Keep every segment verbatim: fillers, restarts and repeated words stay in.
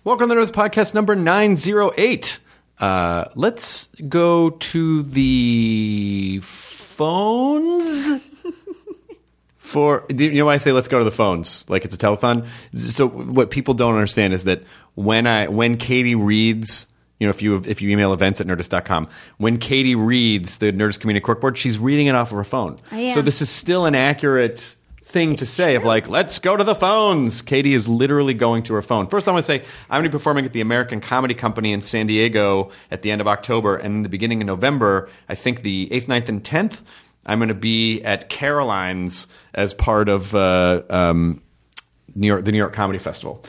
Welcome to the Nerdist Podcast number nine oh eight. Uh, let's go to the phones. For you know why I say let's go to the phones, like it's a telethon? So what people don't understand is that when I when Katie reads, you know, if you if you email events at nerdist dot com, when Katie reads the Nerdist Community Corkboard, she's reading it off of her phone. Oh, so this is still an accurate thing to say of like, let's go to the phones. Katie is literally going to her phone. First, I want to say I'm going to be performing at the American Comedy Company in San Diego at the end of October, and in the beginning of November, I think the eighth, ninth, and tenth, I'm going to be at Caroline's as part of uh, um, New York, the New York Comedy Festival.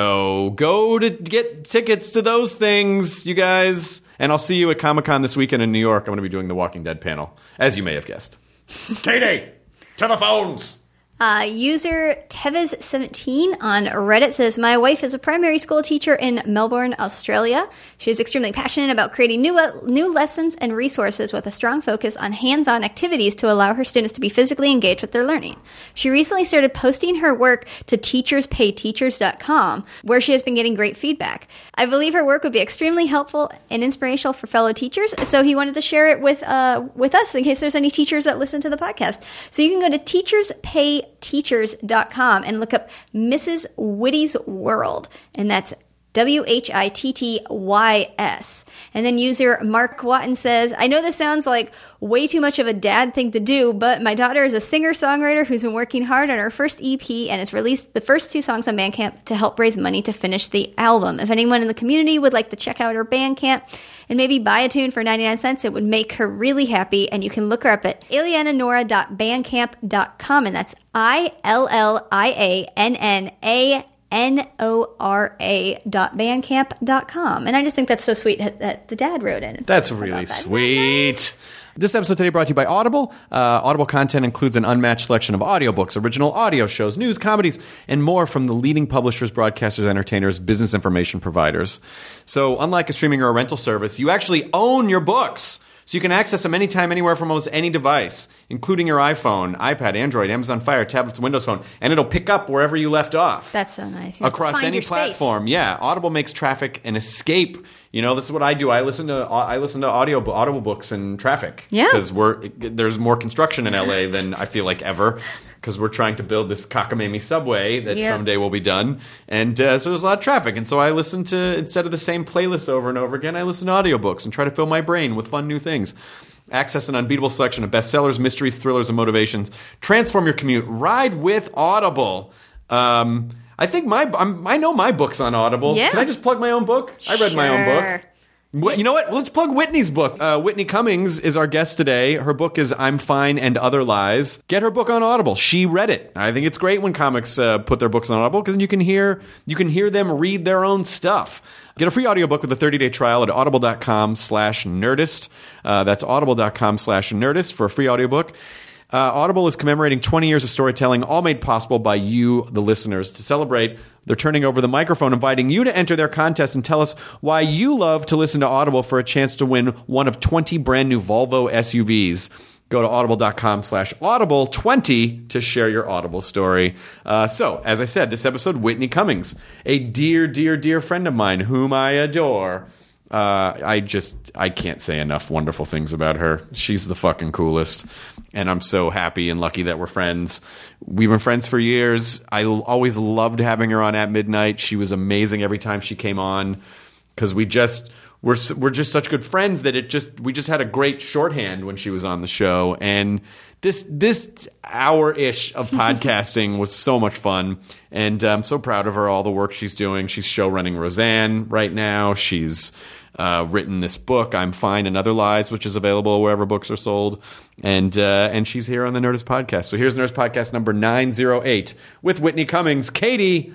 So go to get tickets to those things, you guys. And I'll see you at Comic-Con this weekend in New York. I'm going to be doing the Walking Dead panel, as you may have guessed. Katie, to the phones. Uh, user Tevez seventeen on Reddit says, my wife is a primary school teacher in Melbourne, Australia. She is extremely passionate about creating new new lessons and resources with a strong focus on hands-on activities to allow her students to be physically engaged with their learning. She recently started posting her work to teachers pay teachers dot com, where she has been getting great feedback. I believe her work would be extremely helpful and inspirational for fellow teachers, so he wanted to share it with uh, with us in case there's any teachers that listen to the podcast. So you can go to teachers pay teachers dot com and look up Missus Whitty's World, and that's W H I T T Y S. And then user Mark Watton says, I know this sounds like way too much of a dad thing to do, but my daughter is a singer-songwriter who's been working hard on her first E P and has released the first two songs on Bandcamp to help raise money to finish the album. If anyone in the community would like to check out her Bandcamp and maybe buy a tune for ninety-nine cents, it would make her really happy. And you can look her up at iliana nora dot bandcamp dot com, and that's I L L I A N N A N O R A dot bandcamp dot com. And I just think that's so sweet that the dad wrote in. That's really that. sweet. Nice? This episode today brought to you by Audible. Uh, Audible content includes an unmatched selection of audiobooks, original audio shows, news, comedies, and more from the leading publishers, broadcasters, entertainers, business information providers. So unlike a streaming or a rental service, you actually own your books. So you can access them anytime, anywhere from almost any device, including your iPhone, iPad, Android, Amazon Fire, tablets, Windows Phone, and it'll pick up wherever you left off. That's so nice. You Across any platform. Space. Yeah, Audible makes traffic an escape. You know, this is what I do. I listen to I listen to audio audible books in traffic. Yeah. Because we're there's more construction in L A than I feel like ever. Because we're trying to build this cockamamie subway that yeah. someday will be done. And uh, so there's a lot of traffic. And so I listen to, instead of the same playlists over and over again, I listen to audiobooks and try to fill my brain with fun new things. Access an unbeatable selection of bestsellers, mysteries, thrillers, and motivations. Transform your commute. Ride with Audible. Um, I think my, I'm, I know my book's on Audible. Yeah. Can I just plug my own book? I read sure. my own book. You know what? Let's plug Whitney's book. Uh, Whitney Cummings is our guest today. Her book is I'm Fine and Other Lies. Get her book on Audible. She read it. I think it's great when comics uh, put their books on Audible because you can hear you can hear them read their own stuff. Get a free audiobook with a thirty-day trial at audible.com slash nerdist. Uh, that's audible.com slash nerdist for a free audiobook. Uh, Audible is commemorating twenty years of storytelling, all made possible by you, the listeners. To celebrate, they're turning over the microphone, inviting you to enter their contest and tell us why you love to listen to Audible for a chance to win one of twenty brand new Volvo S U Vs. Go to audible.com slash audible twenty to share your Audible story. Uh, so, as I said, this episode, Whitney Cummings, a dear, dear, dear friend of mine whom I adore. Uh, I just, I can't say enough wonderful things about her. She's the fucking coolest. And I'm so happy and lucky that we're friends. We've been friends for years. I l- always loved having her on At Midnight. She was amazing every time she came on because we just, we're, we're just such good friends that it just, we just had a great shorthand when she was on the show. And this, this hour-ish of podcasting was so much fun. And I'm so proud of her, all the work she's doing. She's show running Roseanne right now. She's Uh, written this book, I'm Fine and Other Lies, which is available wherever books are sold. And uh, and she's here on the Nerdist Podcast. So here's Nerdist Podcast number nine oh eight with Whitney Cummings. Katie,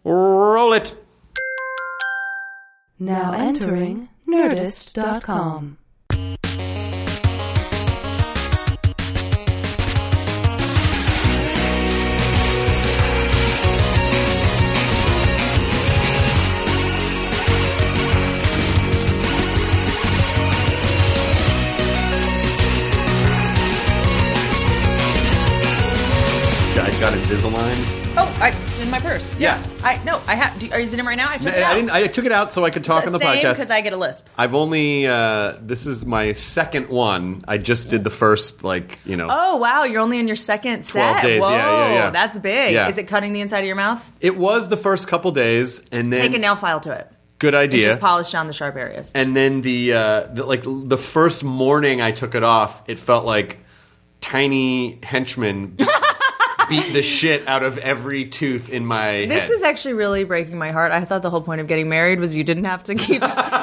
roll it. Now entering nerdist dot com. Got Invisalign. Oh, I didn't my purse. Yeah. I no, I have. Do, are you in it right now? I took I, it out. I didn't. I took it out so I could talk on the Same, podcast. because I get a lisp. I've only. Uh, this is my second one. I just did the first, like you know. Oh wow, you're only in your second twelve set. days, Whoa, yeah, yeah, yeah. That's big. Yeah. Is it cutting the inside of your mouth? It was the first couple days, and then Take a nail file to it. good And idea. just polish down the sharp areas. And then the, uh, the like the first morning I took it off, it felt like tiny henchmen beat the shit out of every tooth in my This head. is actually really breaking my heart. I thought the whole point of getting married was you didn't have to keep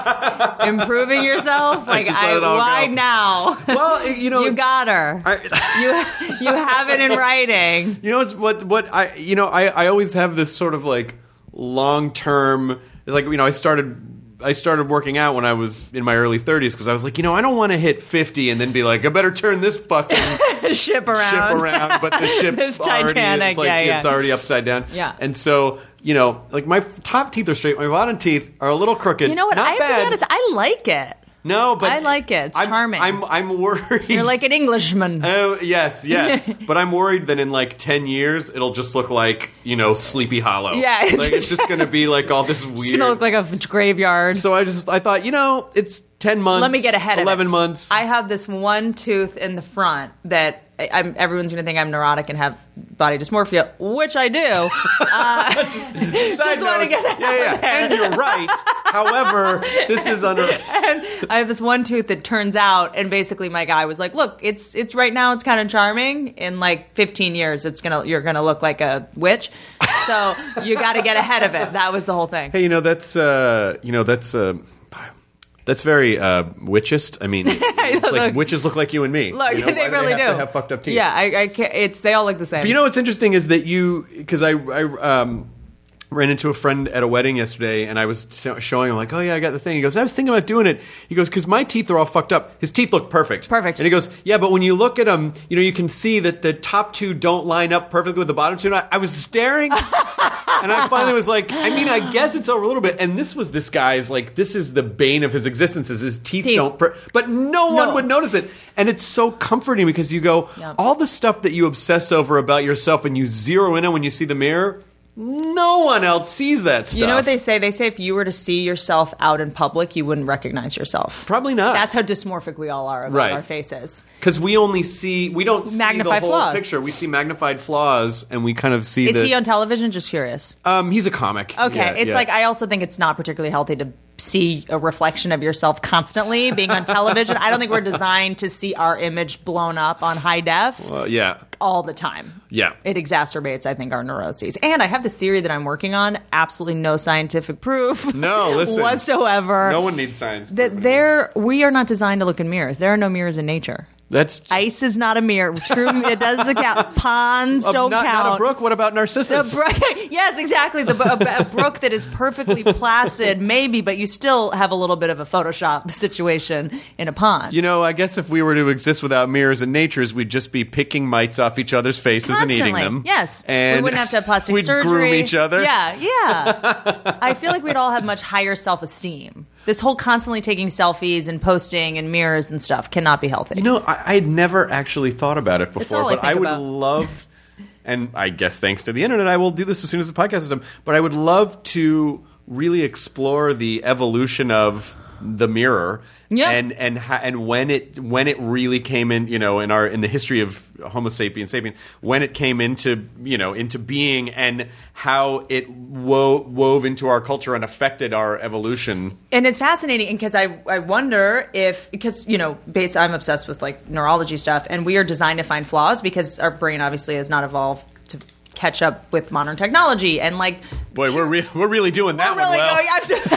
improving yourself. Like, just let I, it all why go. now? well, it- you know, You got her. I, you you have it in writing. you know, it's what what I you know I I always have this sort of like long term like you know I started. I started working out when I was in my early thirties because I was like, you know, I don't want to hit fifty and then be like, I better turn this fucking Ship around. ship around, but the ship's This already, Titanic, it's like, yeah, yeah. it's already upside down. Yeah. And so, you know, like my top teeth are straight, my bottom teeth are a little crooked. You know what? Not I have bad. to be honest. I like it. No, but I like it. It's I'm, charming. I'm I'm worried. You're like an Englishman. Oh yes, yes, but I'm worried that in like ten years it'll just look like you know Sleepy Hollow. Yeah, it's like it's just- just gonna be like all this weird. It's gonna look like a graveyard. So I just I thought you know it's ten months. Let me get ahead of it. Eleven months. I have this one tooth in the front that I- I'm. Everyone's going to think I'm neurotic and have body dysmorphia, which I do. Uh, Side just wanna note, get it yeah, yeah, out there. and you're right. However, this is under. and I have this one tooth that turns out, and basically my guy was like, "Look, it's it's right now it's kind of charming. In like fifteen years, it's gonna you're gonna look like a witch. So you got to get ahead of it." That was the whole thing. Hey, you know that's uh, you know that's uh, that's very uh, witchist. I mean, it's like Look. witches look like you and me. Look, you know, they why do really they have do to have fucked up teeth. Yeah, I, I can't, it's they all look the same. But you know what's interesting is that you because I I um, ran into a friend at a wedding yesterday, and I was so- showing him like, oh yeah, I got the thing. He goes, I was thinking about doing it. He goes, because my teeth are all fucked up. His teeth look perfect, Perfect. And he goes, yeah, but when you look at them, you know, you can see that the top two don't line up perfectly with the bottom two. And I, I was staring, and I finally was like, I mean, I guess it's over a little bit. And this was this guy's like, this is the bane of his existence is his teeth, Teeth. don't, per- but no one No. would notice it. And it's so comforting because you go, Yeah. all the stuff that you obsess over about yourself and you zero in on when you see the mirror, no one else sees that stuff. You know what they say? They say if you were to see yourself out in public, you wouldn't recognize yourself. Probably not. That's how dysmorphic we all are about Right. our faces. Because we only see, we don't Magnify see the whole flaws. picture. We see magnified flaws, and we kind of see Is the. he on television? Just curious. um, he's a comic. Okay, Yeah, it's yeah. like I also think it's not particularly healthy to see a reflection of yourself constantly being on television. I don't think we're designed to see our image blown up on high def Uh, yeah. all the time. Yeah. It exacerbates, I think, our neuroses. And I have this theory that I'm working on. Absolutely no scientific proof. No, listen. whatsoever. No one needs science. That proof there, we are not designed to look in mirrors. There are no mirrors in nature. That's Ice is not a mirror. True, it doesn't count. Ponds Uh, don't not, count. not a brook. What about A Narcissus? brook, yes, exactly. The, a, a brook that is perfectly placid, maybe, but you still have a little bit of a Photoshop situation in a pond. You know, I guess if we were to exist without mirrors and natures, we'd just be picking mites off each other's faces and eating Constantly. them. Yes. and we wouldn't have to have plastic we'd surgery. groom each other. Yeah, yeah. I feel like we'd all have much higher self-esteem. This whole constantly taking selfies and posting and mirrors and stuff cannot be healthy. You know, I, I had never actually thought about it before, all I but think I would about. love, and I guess thanks to the internet, I will do this as soon as the podcast is done. But I would love to really explore the evolution of the mirror, Yeah. and and ha- and when it when it really came in, you know, in our in the history of Homo sapiens sapien, when it came into you know into being, and how it wo- wove into our culture and affected our evolution. And it's fascinating because I, I wonder if, because, you know, based, I'm obsessed with like neurology stuff, and we are designed to find flaws because our brain obviously has not evolved to catch up with modern technology. And like, Boy, we're re- we're really doing that we're really one well. going,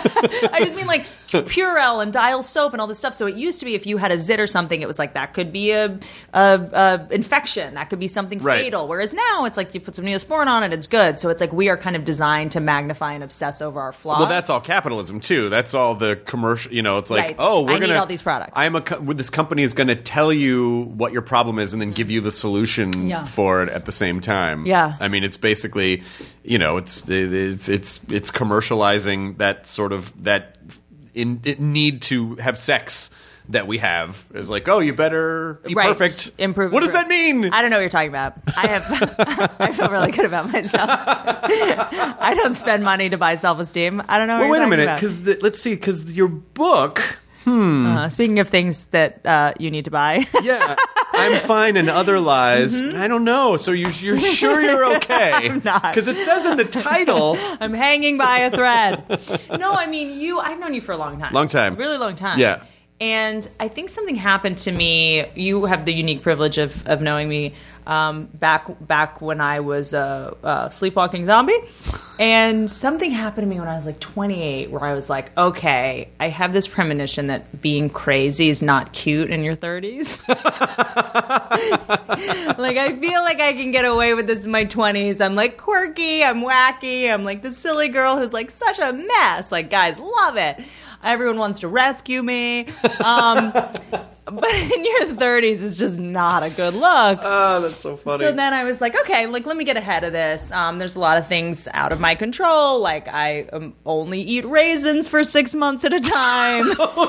I just mean like Purell and Dial soap and all this stuff. So it used to be if you had a zit or something, it was like that could be a, a, a infection, that could be something Right. fatal. Whereas now it's like you put some Neosporin on it, it's good. So it's like we are kind of designed to magnify and obsess over our flaws. Well, that's all capitalism too. That's all the commercial. You know, it's like, Right. oh, we're I need gonna all these products. I'm a. co- This company is going to tell you what your problem is, and then give you the solution Yeah. for it at the same time. Yeah. I mean, it's basically, you know, it's it's it's it's commercializing that sort of that in, it need to have sex that we have is like, oh, you better be Right. perfect. Improve. What does improve. that mean? I don't know what you're talking about. I have. I feel really good about myself. I don't spend money to buy self-esteem. I don't know. What well, you're wait a talking minute, about. because let's see, because your book, Uh, speaking of things that uh, you need to buy, yeah, I'm fine and other lies. I don't know. So you, you're sure you're okay? I'm not. Because it says in the title. I'm hanging by a thread. No, I mean you. I've known you for a long time. Long time. A really long time. Yeah. And I think something happened to me. You have the unique privilege of, of knowing me um, back back when I was a, a sleepwalking zombie. And something happened to me when I was like twenty-eight where I was like, okay, I have this premonition that being crazy is not cute in your thirties. Like, I feel like I can get away with this in my twenties. I'm like quirky, I'm wacky, I'm like the silly girl who's like such a mess. Like, guys love it. Everyone wants to rescue me. Um, but in your thirties, it's just not a good look. Oh, that's so funny. So then I was like, okay, like let me get ahead of this. Um, there's a lot of things out of my control. Like I um, only eat raisins for six months at a time.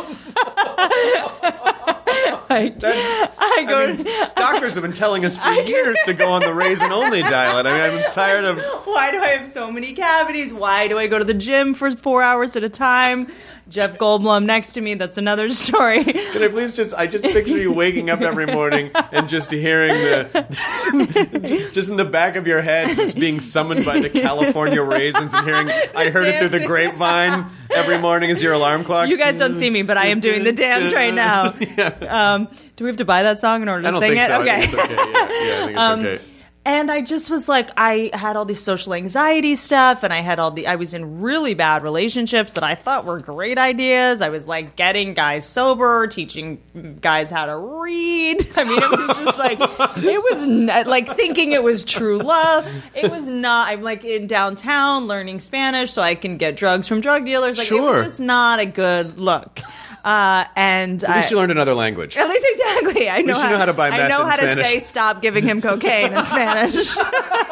Like, I go. I mean, doctors have been telling us for years to go on the raisin-only diet. I mean, I'm tired of... Why do I have so many cavities? Why do I go to the gym for four hours at a time? Jeff Goldblum next to me, that's another story. Can I please just... I just picture you waking up every morning and just hearing the... just in the back of your head, just being summoned by the California raisins and hearing... I heard it through the grapevine every morning as your alarm clock. You guys don't see me, but I am doing the dance right now. Yeah. Um, do we have to buy that song in order to I don't sing think it? so. Okay. I think it's okay. Yeah, yeah I think it's Um, okay. And I just was like, I had all these social anxiety stuff, and I had all the, I was in really bad relationships that I thought were great ideas. I was like getting guys sober, teaching guys how to read. I mean, it was just like, it was not, like thinking it was true love. It was not. I'm like in downtown learning Spanish so I can get drugs from drug dealers. Like, it Sure. was just not a good look. Uh, and At least I, you learned another language. At least exactly. I know, least you know how to buy I meth know in how Spanish. to say stop giving him cocaine in Spanish. So,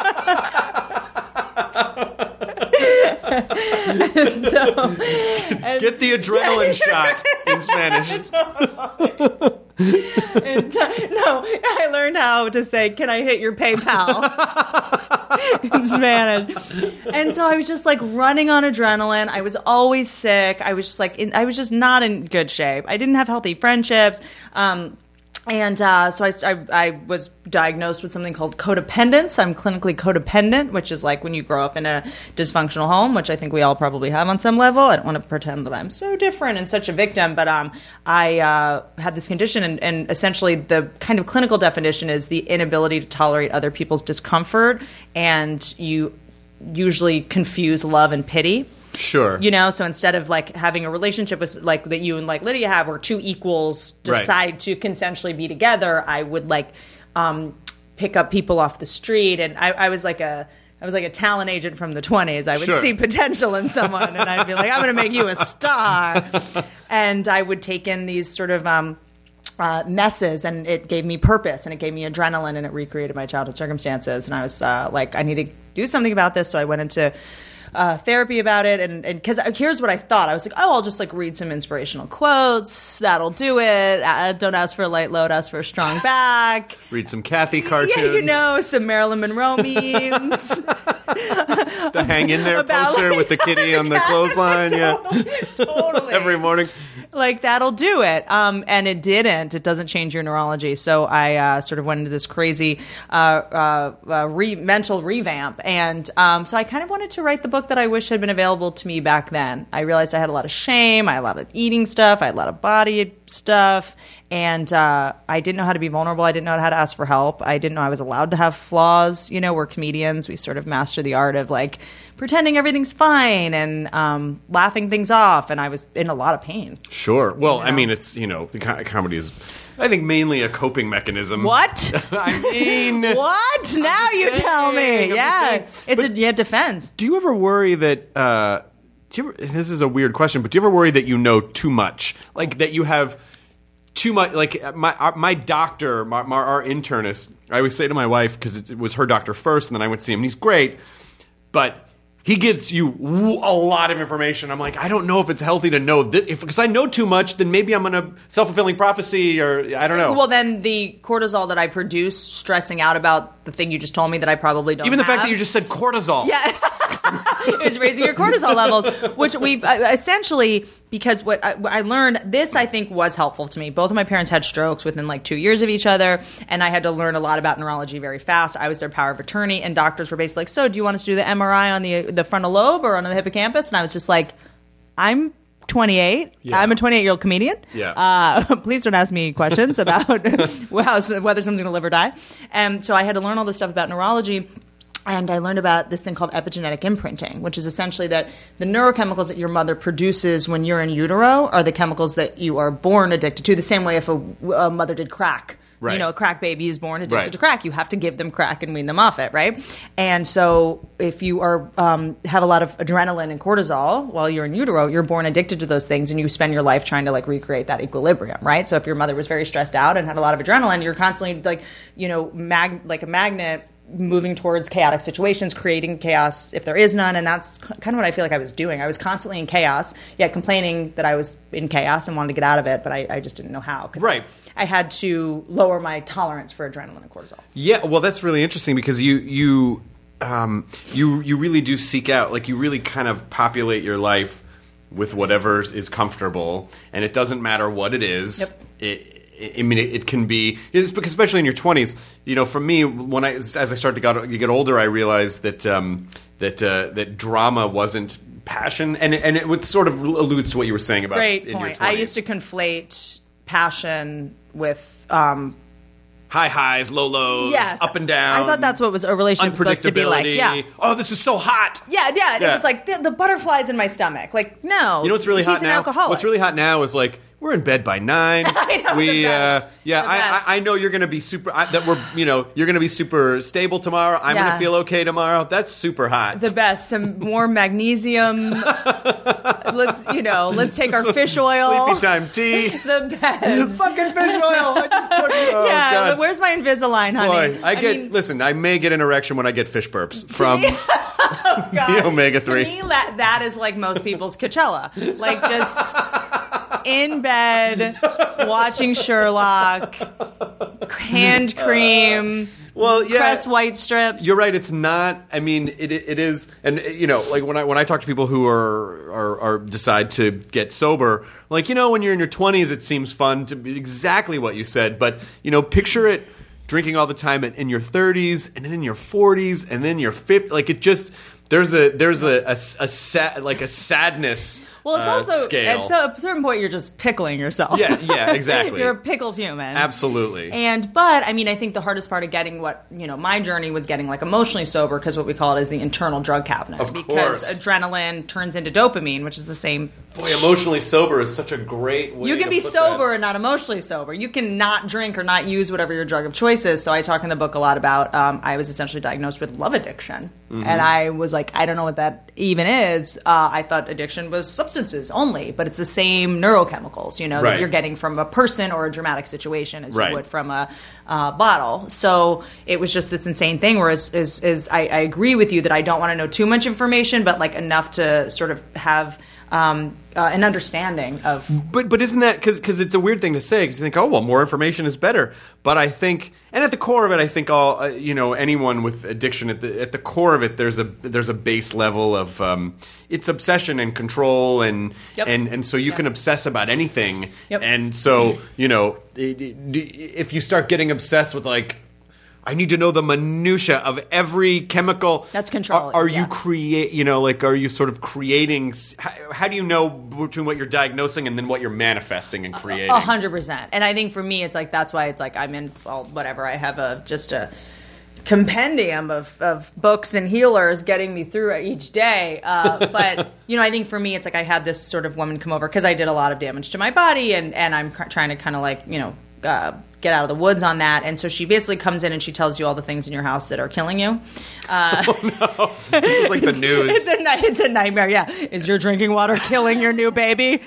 and, Get the adrenaline shot in Spanish. and, no, I learned how to say, "Can I hit your PayPal?" in Spanish. And so I was just like running on adrenaline. I was always sick. I was just like, in, I was just not in good shape. I didn't have healthy friendships. Um, And uh, so I, I, I was diagnosed with something called codependence. I'm clinically codependent, which is like when you grow up in a dysfunctional home, which I think we all probably have on some level. I don't want to pretend that I'm so different and such a victim, but um, I uh, had this condition, and, and essentially the kind of clinical definition is the inability to tolerate other people's discomfort, and you usually confuse love and pity. Sure. You know, so instead of like having a relationship with like that you and like Lydia have, where two equals decide Right. to consensually be together, I would like um, pick up people off the street, and I, I was like a I was like a talent agent from the twenties. I would Sure. see potential in someone, and I'd be like, I'm going to make you a star, and I would take in these sort of um, uh, messes, and it gave me purpose, and it gave me adrenaline, and it recreated my childhood circumstances, and I was uh, like, I need to do something about this, so I went into Uh, therapy about it, and because here's what I thought. I was like, oh, I'll just like read some inspirational quotes. That'll do it. Uh, don't ask for a light load, ask for a strong back. Read some Kathy cartoons. Yeah, you know, some Marilyn Monroe memes. The hang in there About, poster like, with the kitty on the clothesline. Totally, Yeah. totally. Every morning. Like, that'll do it. Um, and it didn't. It doesn't change your neurology. So I uh, sort of went into this crazy uh, uh, uh, re- mental revamp. And um, so I kind of wanted to write the book that I wish had been available to me back then. I realized I had a lot of shame. I had a lot of eating stuff. I had a lot of body stuff. And uh, I didn't know how to be vulnerable. I didn't know how to ask for help. I didn't know I was allowed to have flaws. You know, we're comedians. We sort of master the art of, like, pretending everything's fine and um, laughing things off. And I was in a lot of pain. Sure. Well, You I know? mean, it's, you know, the co- comedy is, I think, mainly a coping mechanism. What? I mean... What? Now just you tell saying, me. I'm just Yeah. saying. It's But- a yeah, defense. Do you ever worry that... Uh, do you ever, this is a weird question, but do you ever worry that you know too much? Like, that you have... Too much, like my our, my doctor, my, my, our internist. I always say to my wife, because it was her doctor first, and then I went to see him. And he's great, but he gives you w- a lot of information. I'm like, I don't know if it's healthy to know this. If because I know too much, then maybe I'm gonna self-fulfilling prophecy, or I don't know. Well, then the cortisol that I produce, stressing out about the thing you just told me that I probably don't. Even the have, fact that you just said cortisol. Yeah. Is raising your cortisol levels, which we've uh, essentially, because what I, what I learned, this I think was helpful to me. Both of my parents had strokes within like two years of each other, and I had to learn a lot about neurology very fast. I was their power of attorney, and doctors were basically like, so do you want us to do the M R I on the the frontal lobe or on the hippocampus? And I was just like, I'm twenty-eight. Yeah. I'm a twenty-eight-year-old comedian. Yeah. Uh, please don't ask me questions about whether someone's going to live or die. And so I had to learn all this stuff about neurology. And I learned about this thing called epigenetic imprinting, which is essentially that the neurochemicals that your mother produces when you're in utero are the chemicals that you are born addicted to, the same way if a, a mother did crack. Right. You know, a crack baby is born addicted Right. to crack. You have to give them crack and wean them off it, right? And so if you are um, have a lot of adrenaline and cortisol while you're in utero, you're born addicted to those things, and you spend your life trying to like recreate that equilibrium, right? So if your mother was very stressed out and had a lot of adrenaline, you're constantly like, you know, mag- like a magnet moving towards chaotic situations, creating chaos if there is none. And that's kind of what I feel like I was doing. I was constantly in chaos, yet complaining that I was in chaos and wanted to get out of it, but I, I just didn't know how. 'Cause Right. I, I had to lower my tolerance for adrenaline and cortisol. Yeah, well, that's really interesting because you you um, you you really do seek out, like you really kind of populate your life with whatever is comfortable, and it doesn't matter what it is. Yep. It, I mean, it, it can be, it's because especially in your twenties. You know, for me, when I as I started to get, get older, I realized that um, that uh, that drama wasn't passion, and and it would sort of alludes to what you were saying about Great in your point. twenties. I used to conflate passion with um, high highs, low lows, yes, up and down. I thought that's what was a relationship supposed to be like. unpredictability. Yeah. Oh, this is so hot. Yeah, yeah. And Yeah. it was like the, the butterflies in my stomach. Like, no. You know what's really he's hot an now? alcoholic. What's really hot now is like we're in bed by nine. I know, We, the best. uh, yeah, The I, best. I, I know you're going to be super. I, that we're, you know, you're going to be super stable tomorrow. I'm going Yeah. to feel okay tomorrow. That's super hot. The best. Some more magnesium. Let's, you know, let's take our fish oil. Sleepy time tea. The best. Fucking fish oil. I just took. Oh yeah, God. but where's my Invisalign, honey? Boy, I get. mean, listen, I may get an erection when I get fish burps from God, the omega three. To me, that, that is like most people's Coachella. Like just in bed, watching Sherlock, hand cream, Well, yeah. Crest white strips. You're right. It's not. I mean, it it is, and you know, like when I when I talk to people who are are, are decide to get sober, like you know, when you're in your twenties, it seems fun to be exactly what you said. But you know, picture it drinking all the time in, in your thirties, and then in your forties, and then your fifties. Like it just there's a there's a a, a sad like a sadness. Well, it's uh, also scale. at a certain point you're just pickling yourself. Yeah, yeah, exactly. You're a pickled human. Absolutely. And but I mean, I think the hardest part of getting what you know, my journey was getting like emotionally sober because what we call it is the internal drug cabinet. Of because course. adrenaline turns into dopamine, which is the same. Boy, emotionally sober is such a great way. You can to be put sober that. and not emotionally sober. You can not drink or not use whatever your drug of choice is. So I talk in the book a lot about um, I was essentially diagnosed with love addiction, Mm-hmm. and I was like, I don't know what that even is. Uh, I thought addiction was substances only, but it's the same neurochemicals, you know, Right. that you're getting from a person or a dramatic situation as Right. you would from a uh, bottle. So it was just this insane thing. Whereas is, is I, I agree with you that I don't want to know too much information, but like enough to sort of have um, uh, an understanding of. But but isn't that because it's a weird thing to say because you think, oh well, more information is better. But I think, and at the core of it, I think all uh, you know, anyone with addiction at the at the core of it, there's a there's a base level of um, it's obsession and control and Yep. and and so you Yep. can obsess about anything. Yep. And so you know, it- it- if you start getting obsessed with like. I need to know the minutia of every chemical. That's control, Are, are yeah. you create? You know, like, are you sort of creating? How, how do you know between what you're diagnosing and then what you're manifesting and creating? A hundred percent. And I think for me, it's like that's why it's like I'm in well, whatever. I have a just a compendium of, of books and healers getting me through each day. Uh, but you know, I think for me, it's like I had this sort of woman come over because I did a lot of damage to my body, and and I'm cr- trying to kind of like you know. Uh, get out of the woods on that. And so she basically comes in and she tells you all the things in your house that are killing you. Uh, Oh, no. This is like the news. It's a, ni- it's a nightmare, yeah. Is your drinking water killing your new baby?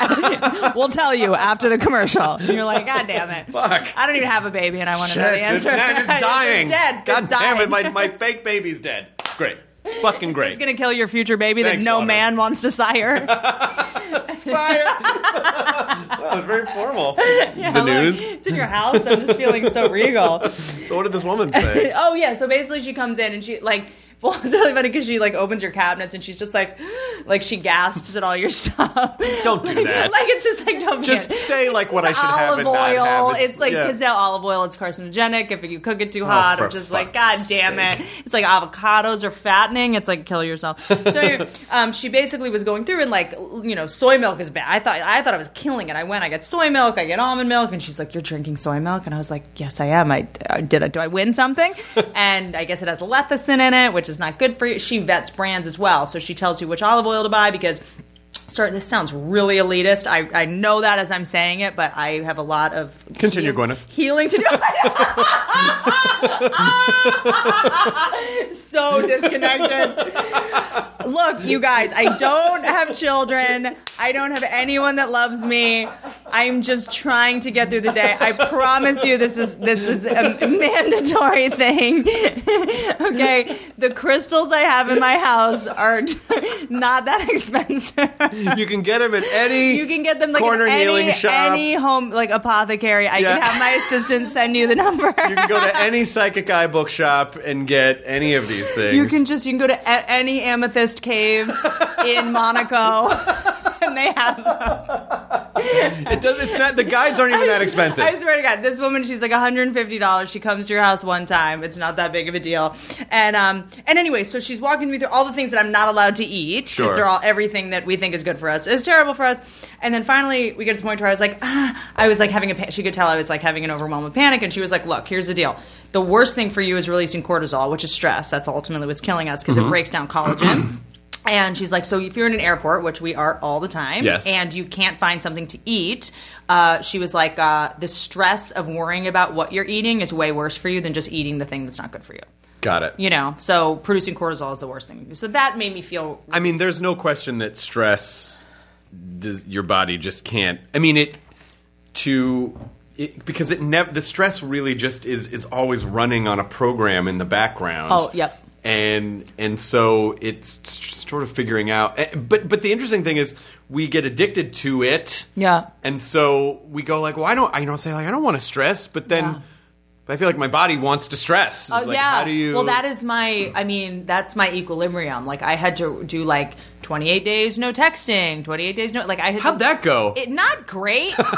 We'll tell you after the commercial. And you're like, God damn it. Fuck. I don't even have a baby and I want to know the Shit, it's, answer. it's dying. It's dead. God It's damn dying. it, my, my fake baby's dead. Great. Fucking great. It's going to kill your future baby Thanks, that no water. man wants to sire. Sire. That was very formal. Yeah, the look, news. it's in your house. I'm just feeling so regal. So what did this woman say? Oh, yeah. So basically she comes in and she, like, well, it's really funny because she, like, opens your cabinets and she's just like, like, she gasps at all your stuff. Don't do that. Like, it's just like, don't be Just it. say, like, what I should have Olive and not oil. have. It's like, yeah. because now olive oil, it's carcinogenic. If you cook it too hot, for I'm just like, fuck's God damn sake. it. It's like avocados are fattening. It's like, kill yourself. So anyway, um, she basically was going through and, like, you know, soy milk is bad. I thought I thought I was killing it. I went, I get soy milk, I get almond milk, and she's like, you're drinking soy milk? And I was like, yes, I am. I, I did. I, do I win something? And I guess it has lecithin in it, which is not good for you. She vets brands as well, so she tells you which olive oil to buy because. Sorry, this sounds really elitist. I, I know that as I'm saying it, but I have a lot of Continue, heal- Gwyneth. healing to do. So disconnected. Look, you guys, I don't have children. I don't have anyone that loves me. I'm just trying to get through the day. I promise you this is this is a mandatory thing. Okay? The crystals I have in my house are not that expensive. You can get them at any You can get them like corner at any, healing shop. any home like apothecary. I Yeah. can have my assistant send you the number. You can go to any psychic eye bookshop and get any of these things. You can just you can go to a- any amethyst cave in Monaco, and they have them. It does. It's not. The guides aren't even that expensive. I swear to God, this woman, she's like one hundred fifty dollars. She comes to your house one time. It's not that big of a deal. And um, and anyway, so she's walking me through all the things that I'm not allowed to eat because Sure. they're all everything that we think is good for us is terrible for us. And then finally, we get to the point where I was like, ah, I was like having a. Pa- she could tell I was like having an overwhelming panic, and she was like, "Look, here's the deal. The worst thing for you is releasing cortisol, which is stress. That's ultimately what's killing us because Mm-hmm. it breaks down collagen." And she's like, so if you're in an airport, which we are all the time, Yes. and you can't find something to eat, uh, she was like, uh, the stress of worrying about what you're eating is way worse for you than just eating the thing that's not good for you. Got it. You know, so producing cortisol is the worst thing. So that made me feel... I mean, there's no question that stress, does, your body just can't. I mean, it to it, because it never. The stress really just is is always running on a program in the background. Oh, yep. And and so it's sort of figuring out. But but the interesting thing is we get addicted to it. Yeah. And so we go like, well, I don't. I don't say like I don't want to stress, but then. Yeah. I feel like my body wants to stress. Oh, It's like, yeah. How do you? Well, that is my, I mean, that's my equilibrium. Like, I had to do, like, twenty-eight days no texting, twenty-eight days no, like, I had How'd to, that go? It, not great. uh,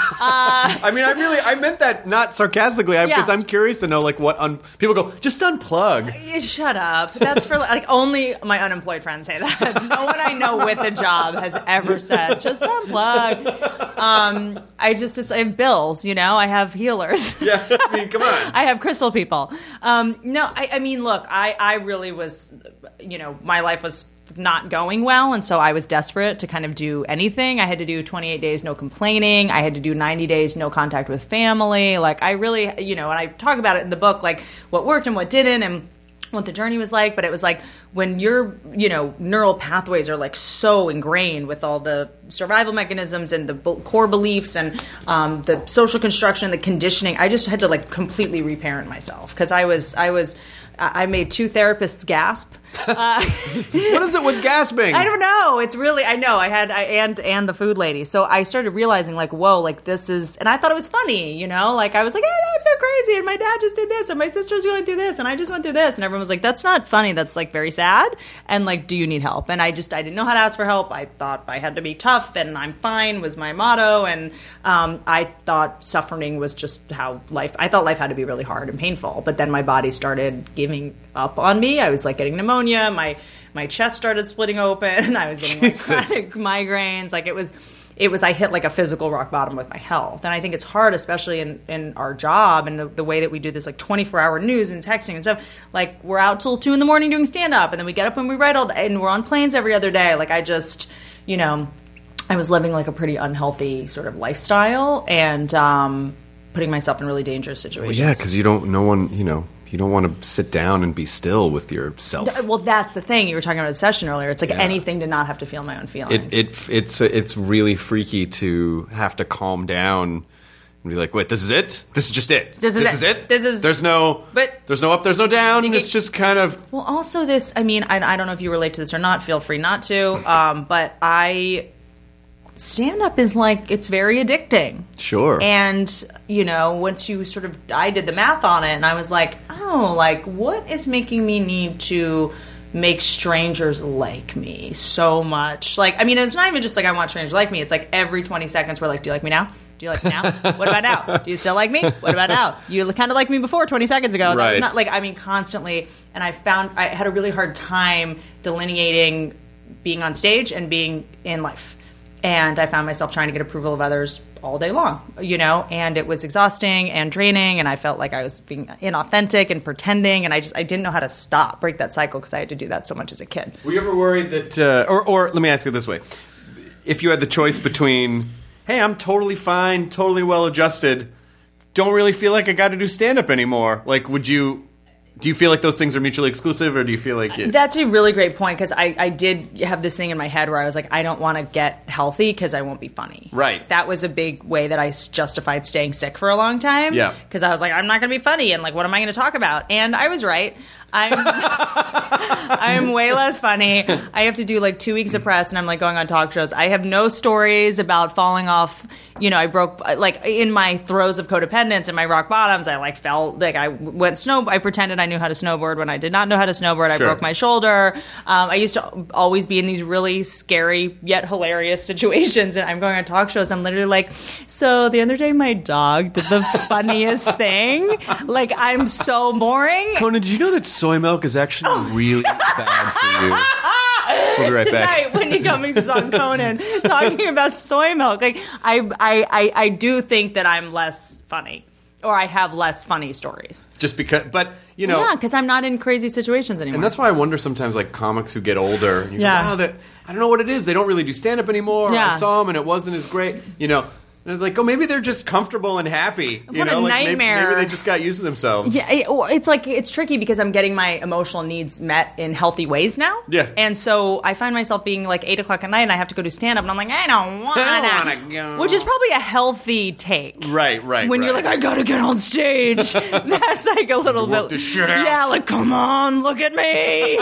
I mean, I really, I meant that not sarcastically, because Yeah. I'm curious to know, like, what un- people go, just unplug. Yeah, shut up. That's for, like, only my unemployed friends say that. No one I know with a job has ever said, just unplug. Um, I just, it's, I have bills, you know? I have healers. Yeah, I mean, come on. I have crystal people. Um, no, I, I mean, look, I, I really was, you know, my life was not going well, and so I was desperate to kind of do anything. I had to do twenty-eight days no complaining. I had to do ninety days no contact with family. Like, I really, you know, and I talk about it in the book, like, what worked and what didn't, and what the journey was like. But it was like when your, you know, neural pathways are like so ingrained with all the survival mechanisms and the b- core beliefs and um, the social construction, the conditioning, I just had to like completely reparent myself because I was, I was, I made two therapists gasp. Uh, What is it with gasping? I don't know. It's really, I know. I had, I, and and the food lady. So I started realizing, like, whoa, like this is, and I thought it was funny, you know? Like I was like, hey, I'm so crazy, and my dad just did this, and my sister's going through this, and I just went through this, and everyone was like, that's not funny. That's like very sad. And like, do you need help? And I just, I didn't know how to ask for help. I thought I had to be tough, and I'm fine was my motto. And um, I thought suffering was just how life. I thought life had to be really hard and painful. But then my body started giving up on me. I was like getting pneumonia. My my chest started splitting open. I was getting like Jesus. chronic migraines. Like it was, it was. I hit like a physical rock bottom with my health, and I think it's hard, especially in, in our job and the, the way that we do this like twenty-four hour news and texting and stuff. Like we're out till two in the morning doing stand up, and then we get up and we write all day, and we're on planes every other day. Like I just, you know, I was living like a pretty unhealthy sort of lifestyle and um, putting myself in really dangerous situations. Well, yeah, because you don't, no one, you know, you don't want to sit down and be still with yourself. Well, that's the thing. You were talking about obsession earlier. It's like Yeah. anything to not have to feel my own feelings. It, it it's it's really freaky to have to calm down And be like, wait, this is it? This is just it. This is it. it. This is- There's no. But- there's no up. There's no down. You It's get- just kind of. Well, also this, I mean, I, I don't know if you relate to this or not. Feel free not to. Um, but I, stand up is like, it's very addicting. Sure. And, you know, once you sort of, I did the math on it and I was like, oh, like, what is making me need to make strangers like me so much? Like, I mean, it's not even just like I want strangers like me. It's like every twenty seconds we're like, do you like me now? Do you like me now? What about now? Do you still like me? What about now? You kind of liked me before twenty seconds ago. That Right. was not like, I mean, constantly. And I found I had a really hard time delineating being on stage and being in life. And I found myself trying to get approval of others all day long, you know, and it was exhausting and draining. And I felt like I was being inauthentic and pretending. And I just, I didn't know how to stop, break that cycle because I had to do that so much as a kid. Were you ever worried that, uh, or, or let me ask you this way: if you had the choice between, hey, I'm totally fine, totally well adjusted, don't really feel like I got to do stand up anymore, like, would you? Do you feel like those things are mutually exclusive, or do you feel like it? That's a really great point because I, I did have this thing in my head where I was like, I don't want to get healthy because I won't be funny. Right. That was a big way that I s- justified staying sick for a long time. Yeah. Because I was like, I'm not going to be funny, and like, what am I going to talk about? And I was right. I'm I'm way less funny. I have to do like two weeks of press, and I'm like going on talk shows. I have no stories about falling off. You know, I broke like in my throes of codependence and my rock bottoms. I like fell like I went snow. I pretended I knew how to snowboard when I did not know how to snowboard. I Sure. broke my shoulder. Um, I used to always be in these really scary yet hilarious situations, and I'm going on talk shows. I'm literally like, so the other day my dog did the funniest thing. Like, I'm so boring. Conan, did you know that soy milk is actually really bad for you? We'll be right Tonight, back. Wendy Cummings is on Conan talking about soy milk. Like, I, I, I, I do think that I'm less funny, or I have less funny stories. Just because, but you know, Yeah, because I'm not in crazy situations anymore. and that's why I wonder sometimes, like comics who get older, and you Yeah. go, wow, that I don't know what it is. They don't really do stand up anymore. Yeah. I saw them, and it wasn't as great. You know, and it's like, oh, maybe they're just comfortable and happy. You What a know, like maybe, nightmare. maybe they just got used to themselves. Yeah, it- or it's like it's tricky because I'm getting my emotional needs met in healthy ways now. Yeah. and so I find myself being like eight o'clock at night, and I have to go do stand up, and I'm like, I don't want I don't to, wanna go. which is probably a healthy take. Right, right. When right. you're like, I gotta get on stage. That's like a little Work bit. this shit out. Yeah, like, come on, look at me.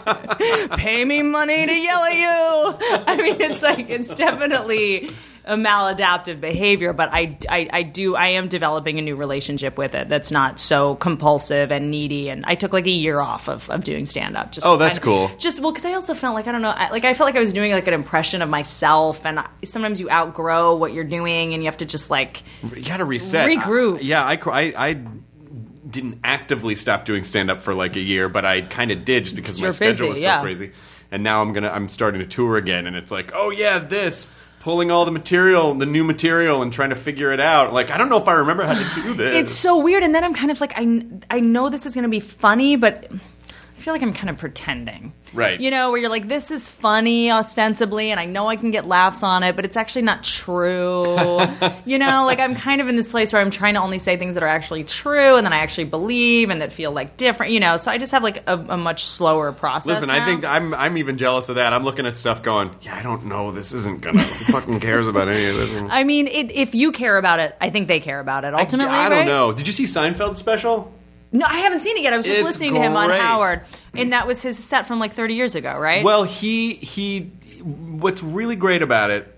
Pay me money to yell at you. I mean, it's like, it's definitely a maladaptive behavior, but I, I, I do, I am developing a new relationship with it that's not so compulsive and needy. And I took like a year off of, of doing stand up. Just Oh, that's kind of- cool. Just, well, because I also felt like, I don't know, I, like I felt like I was doing like an impression of myself. And I, sometimes you outgrow what you're doing and you have to just like, You gotta reset. Regroup. I- yeah, I, cr- I, I didn't actively stop doing stand up for like a year, but I kind of did just because my You're schedule busy, was so yeah. crazy. And now I'm gonna I'm starting to tour again, and it's like, oh yeah, this pulling all the material, the new material, and trying to figure it out. Like, I don't know if I remember how to do this. it's so weird. And then I'm kind of like, I, I know this is going to be funny, but I feel like I'm kind of pretending. Right. You know, where you're like, this is funny ostensibly, and I know I can get laughs on it, but it's actually not true. You know, like I'm kind of in this place where I'm trying to only say things that are actually true and that I actually believe and that feel like different, you know. So I just have like a, a much slower process. Listen, I now. think I'm I'm even jealous of that. I'm looking at stuff going, yeah, I don't know. This isn't gonna. Who fucking cares about any of this? I mean, it, if you care about it, I think they care about it ultimately. I, I don't right? know. Did you see Seinfeld's special? No, I haven't seen it yet. I was just It's listening to him on great. Howard, and that was his set from like thirty years ago, right? Well, he he. What's really great about it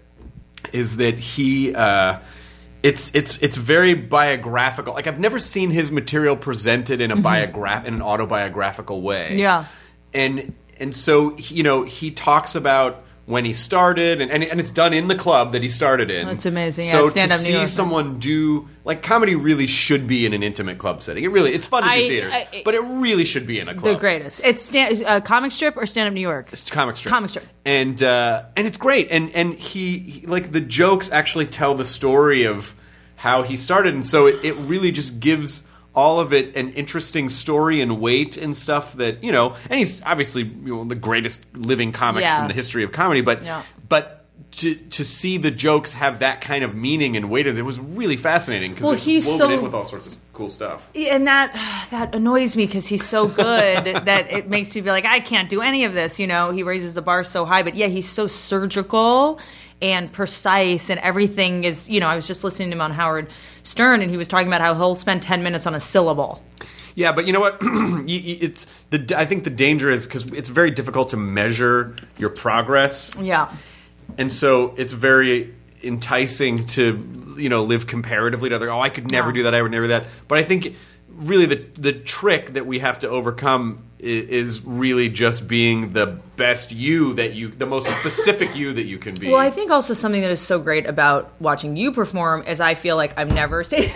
is that he. Uh, it's it's it's very biographical. Like, I've never seen his material presented in a biogra- in an autobiographical way. Yeah. and and so you know he talks about when he started, and, and and it's done in the club that he started in. That's amazing. So Yeah, Stand to Up New see York. someone do like comedy really should be in an intimate club setting. It really it's fun to I- do theaters, I- but it really should be in a the club. greatest. It's stand, uh, comic strip or stand up New York. It's comic strip. Comic strip. And uh, and it's great. And and he, he like the jokes actually tell the story of how he started, and so it, it really just gives all of it an interesting story and weight and stuff that, you know, and he's obviously, you know, the greatest living comics Yeah. in the history of comedy, but Yeah. but to to see the jokes have that kind of meaning and weight, it was really fascinating because Well, it's he's woven so- in with all sorts of cool stuff. And that that annoys me because he's so good that it makes me be like, I can't do any of this. You know, he raises the bar so high, but yeah, he's so surgical. and precise, and everything is, you know, I was just listening to him on Howard Stern, and he was talking about how he'll spend ten minutes on a syllable. Yeah, but you know what? it's the I think the danger is because it's very difficult to measure your progress. Yeah. And so it's very enticing to, you know, live comparatively to other. Oh, I could never Yeah. do that. I would never do that. But I think really the the trick that we have to overcome is, is really just being the best you that you, the most specific you that you can be. Well, I think also something that is so great about watching you perform is I feel like I've never seen.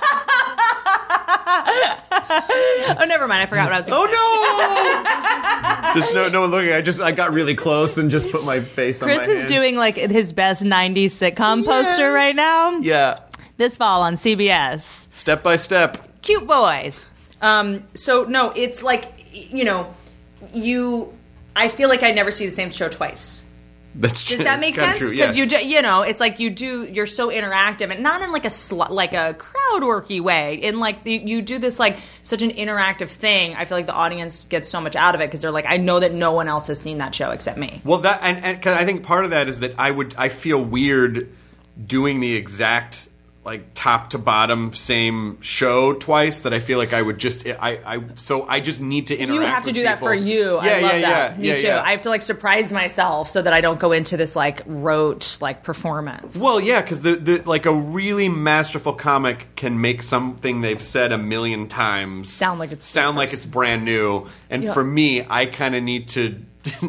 Oh, never mind. I forgot what I was going to Oh no! Just no, no one looking. I just I got really close and just put my face on my Chris is hand. doing like his best nineties sitcom poster right now. Yeah, This fall on C B S. step by step. Cute boys. Um, so no, it's like, you know, you. I feel like I never see the same show twice. That's true. Does that make Kinda sense? true, Because yes. you, do, you know, it's like you do. You're so interactive, and not in like a sl- like a crowd worky way. In like you, you do this like such an interactive thing. I feel like the audience gets so much out of it because they're like, I know that no one else has seen that show except me. Well, that and, and 'cause I think part of that is that I would I feel weird doing the exact like top to bottom same show twice. That I feel like I would just I I so I just need to interact. You have to with do that people. for you. Yeah, I love yeah, that. yeah, Me yeah, too. yeah. I have to like surprise myself so that I don't go into this like rote like performance. Well, yeah, because the, the like a really masterful comic can make something they've said a million times Sound like it's sound like first. it's brand new. And Yeah. for me, I kind of need to.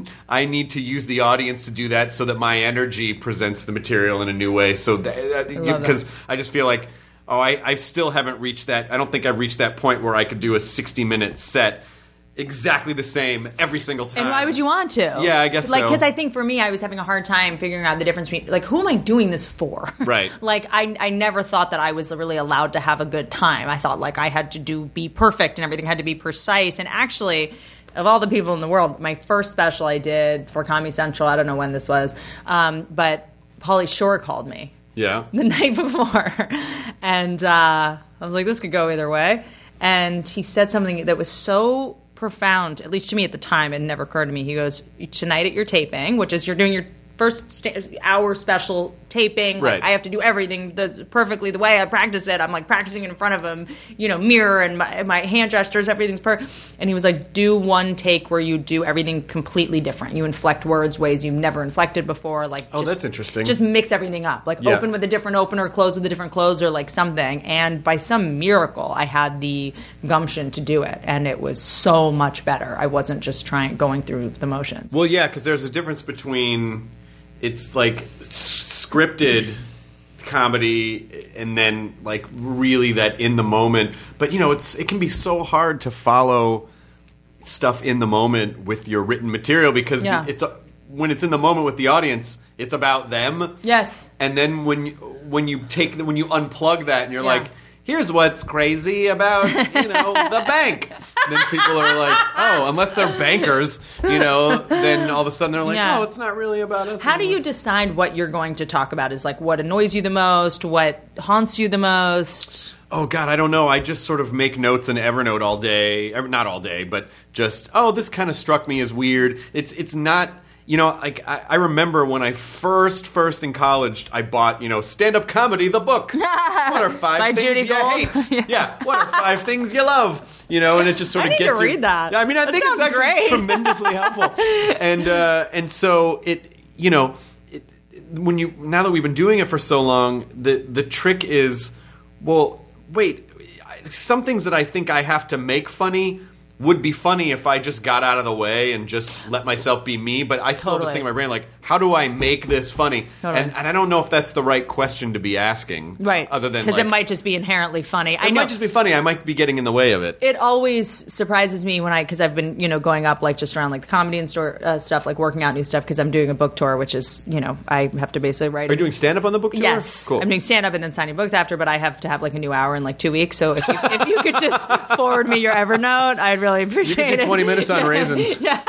I need to use the audience to do that so that my energy presents the material in a new way. So that love because that. I just feel like oh, I, I still haven't reached that. I don't think I've reached that point where I could do a sixty minute set exactly the same every single time. And why would you want to? Yeah, I guess like so. because I think for me, I was having a hard time figuring out the difference between like who am I doing this for? Right. Like I, I never thought that I was really allowed to have a good time. I thought like I had to do be perfect and everything had to be precise. And actually, of all the people in the world, my first special I did for Comedy Central. I don't know when this was, um, but Pauly Shore called me. Yeah. The night before. And uh, I was like, this could go either way. And he said something that was so profound, at least to me at the time, it never occurred to me. He goes, tonight at your taping, which is you're doing your first sta- hour special taping. Like, Right. I have to do everything the, perfectly the way I practice it. I'm like practicing in front of him, you know, mirror and my, my hand gestures, everything's perfect. And he was like, do one take where you do everything completely different. You inflect words ways you've never inflected before. Like, Oh, just, that's interesting. Just mix everything up. Like Yeah. open with a different opener, close with a different closer, like something. And by some miracle, I had the gumption to do it. And it was so much better. I wasn't just trying, going through the motions. Well, yeah, because there's a difference between it's like s- scripted comedy and then like really that in the moment. But you know, it's it can be so hard to follow stuff in the moment with your written material because Yeah. it's a, when it's in the moment with the audience, it's about them. Yes. And then when you, when you take when you unplug that and you're Yeah. like, here's what's crazy about, you know, the bank. And then people are like, oh, unless they're bankers, you know, then all of a sudden they're like, Yeah. oh, it's not really about us. How do anymore. you decide what you're going to talk about? Is like what annoys you the most, what haunts you the most? Oh, God, I don't know. I just sort of make notes in Evernote all day. Ev- Not all day, but just, oh, this kind of struck me as weird. It's it's not... You know, like I, I remember when I first, first in college, I bought, you know, stand-up comedy, the book. What are five By things Judy you Gold? hate? Yeah. Yeah. What are five things you love? You know, and it just sort I of need to gets you. read that. Yeah, I mean, I That think it's sounds actually great. tremendously helpful. And uh, and so it, you know, it, when you now that we've been doing it for so long, the the trick is, well, wait, some things that I think I have to make funny would be funny if I just got out of the way and just let myself be me, but I still have this Totally. thing in my brain like, how do I make this funny? Totally. And, and I don't know if that's the right question to be asking. Right. Other than because like, it might just be inherently funny. I it know. might just be funny. I might be getting in the way of it. It always surprises me when I, because I've been, you know, going up like just around like the comedy and store uh, stuff, like working out new stuff, because I'm doing a book tour, which is, you know, I have to basically write. Are you doing stand-up on the book tour? Yes, Cool. I'm doing stand up and then signing books after, but I have to have like a new hour in like two weeks. So if you, if you could just forward me your Evernote, I'd really You appreciate can do it. twenty minutes on raisins.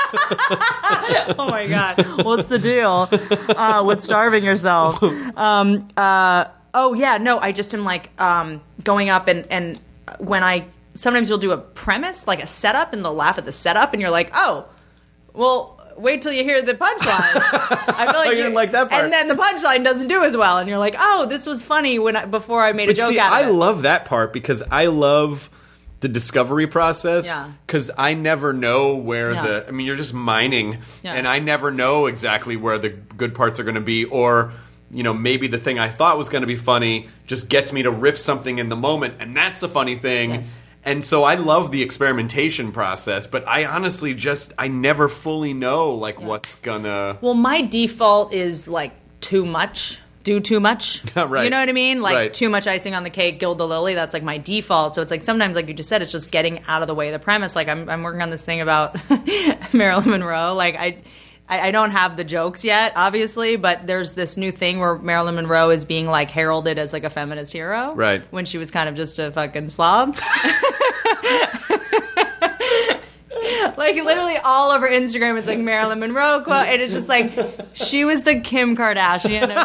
Oh my god, what's the deal uh, with starving yourself? Um, uh, oh yeah, no, I just am like um, going up and and when I sometimes you'll do a premise like a setup and they'll laugh at the setup and you're like, oh, well. wait till you hear the punchline. I feel like Oh, you didn't like that part. And then the punchline doesn't do as well, and you're like, oh, this was funny when I, before I made a But joke see, out of I it. love that part because I love the discovery process. Yeah. Because I never know where Yeah. the. I mean, you're just mining, Yeah. and I never know exactly where the good parts are going to be, or you know, maybe the thing I thought was going to be funny just gets me to riff something in the moment, and that's the funny thing. Yes. And so I love the experimentation process, but I honestly just I never fully know like what's gonna. Well, my default is like too much. Do too much. Right. You know what I mean? Like Right. too much icing on the cake, Gilda Lily. That's like my default. So it's like sometimes, like you just said, it's just getting out of the way of the premise. Like I'm, I'm working on this thing about Marilyn Monroe. Like I, I, I don't have the jokes yet, obviously, but there's this new thing where Marilyn Monroe is being like heralded as like a feminist hero. Right. When she was kind of just a fucking slob. Like literally all over Instagram, it's like Marilyn Monroe quote, and it's just like she was the Kim Kardashian of,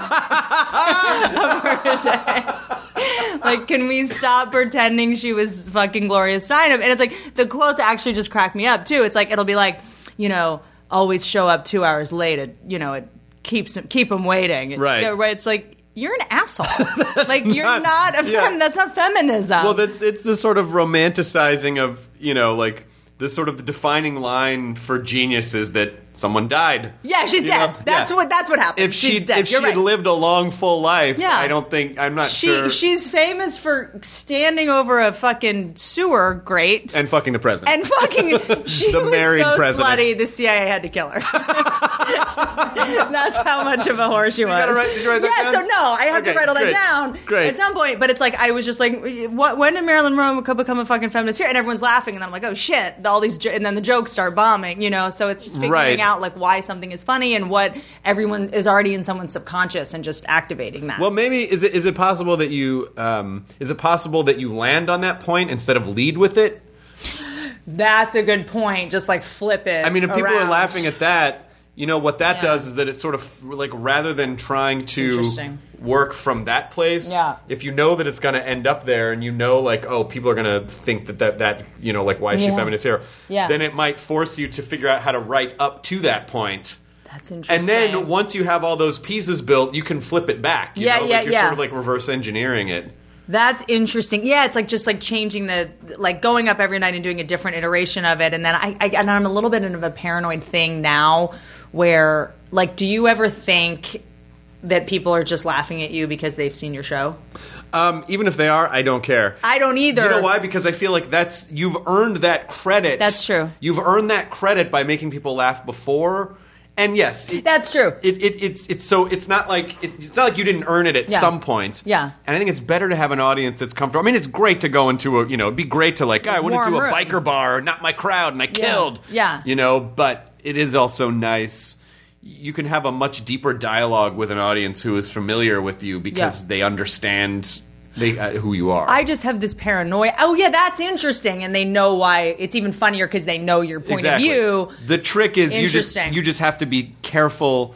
of her day. Like, can we stop pretending she was fucking Gloria Steinem? And it's like the quotes actually just crack me up too. It's like it'll be like, you know, always show up two hours late. It, you know, it keeps keep them waiting. It- Right. you know, right. It's like you're an asshole. Like you're not- not, a fem- yeah. that's not feminism. Well, that's it's the sort of romanticizing of you know like the sort of the defining line for genius is that someone died. yeah, she's You dead. know? That's Yeah. what that's what happened. If she she's dead. if she You're had right. lived a long full life, Yeah. I don't think I'm not She sure. she's famous for standing over a fucking sewer grate and fucking the president. and fucking she The was married so president. slutty the C I A had to kill her. That's how much of a whore she was. gotta write- did you write that yeah, down? so no, I have Okay, to write all great. that down Great. at some point. But it's like I was just like, what? When did Marilyn Monroe become a fucking feminist here? And everyone's laughing, and then I'm like, oh shit! All these, jo- and then the jokes start bombing, you know. So it's just figuring Right. out like why something is funny and what everyone is already in someone's subconscious and just activating that. Well, maybe is it is it possible that you um, is it possible that you land on that point instead of lead with it? That's a good point. Just like flip it. I mean, if people are around. laughing at that, you know what that Yeah. does is that it sort of like rather than trying to interesting. work from that place, Yeah. if you know that it's going to end up there, and you know like oh people are going to think that that that you know like why is she Yeah. feminist here? Yeah. Then it might force you to figure out how to write up to that point. That's interesting. And then once you have all those pieces built, you can flip it back. You Yeah, know? yeah, like you're yeah. sort of like reverse engineering it. That's interesting. Yeah, it's like just like changing the like going up every night and doing a different iteration of it. And then I, I and I'm a little bit of a paranoid thing now, where like, do you ever think that people are just laughing at you because they've seen your show? Um, even if they are, I don't care. I don't either. You know why? Because I feel like that's you've earned that credit. That's true. You've earned that credit by making people laugh before. And yes, it, That's true. It, it, it's it's so it's not like it, it's not like you didn't earn it at Yeah. some point. Yeah. And I think it's better to have an audience that's comfortable. I mean, it's great to go into a you know it'd be great to like oh, I went Warm into a room. biker bar, not my crowd, and I killed. Yeah. You know, but it is also nice. You can have a much deeper dialogue with an audience who is familiar with you because Yeah. they understand they uh, who you are. I just have this paranoia. Oh yeah, that's interesting, and they know why. It's even funnier because they know your point exactly. of view. The trick is you just Interesting. you just have to be careful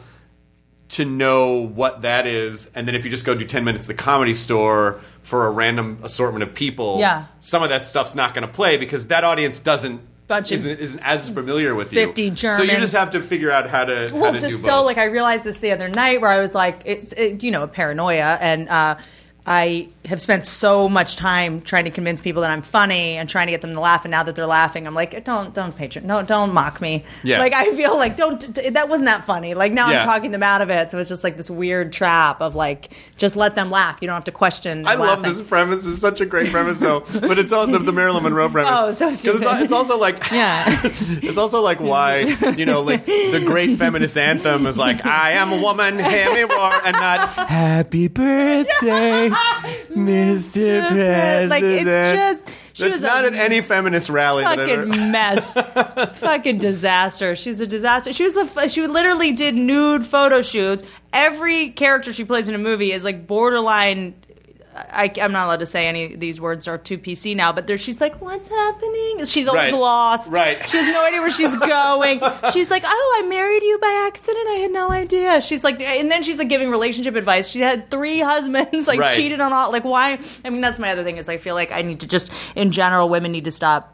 to know what that is, and then if you just go do ten minutes at the Comedy Store for a random assortment of people, Yeah. some of that stuff's not going to play because that audience doesn't Bunch of isn't, isn't as familiar with fifty you. Germans. So you just have to figure out how to Well, how it's to just do so both. like I realized this the other night where I was like, it's it, you know paranoia, and uh, I have spent so much time trying to convince people that I'm funny and trying to get them to laugh, and now that they're laughing, I'm like, don't don't patron, no, don't mock me. Yeah. Like I feel like don't d- that wasn't that funny. Like now Yeah. I'm talking them out of it, so it's just like this weird trap of like just let them laugh. You don't have to question. I them love laughing. this premise. It's such a great premise, though. But it's also the Marilyn Monroe premise. Oh, so 'Cause stupid. It's, it's also like, Yeah. it's also like why you know, like the great feminist anthem is like, "I am a woman, hear me roar," and not "Happy birthday, Mister President." Like it's just she That's was not a at any feminist rally. That I've fucking ever, mess, fucking disaster. She's a disaster. She was the she literally did nude photo shoots. Every character she plays in a movie is like borderline. I, I'm not allowed to say any of these words are too P C now, but there she's like, what's happening? She's always Right. lost. Right. She has no idea where she's going. She's like, oh, I married you by accident. I had no idea. She's like, and then she's like giving relationship advice. She had three husbands, like Right. cheated on all. Like, why? I mean, that's my other thing is I feel like I need to just, in general, women need to stop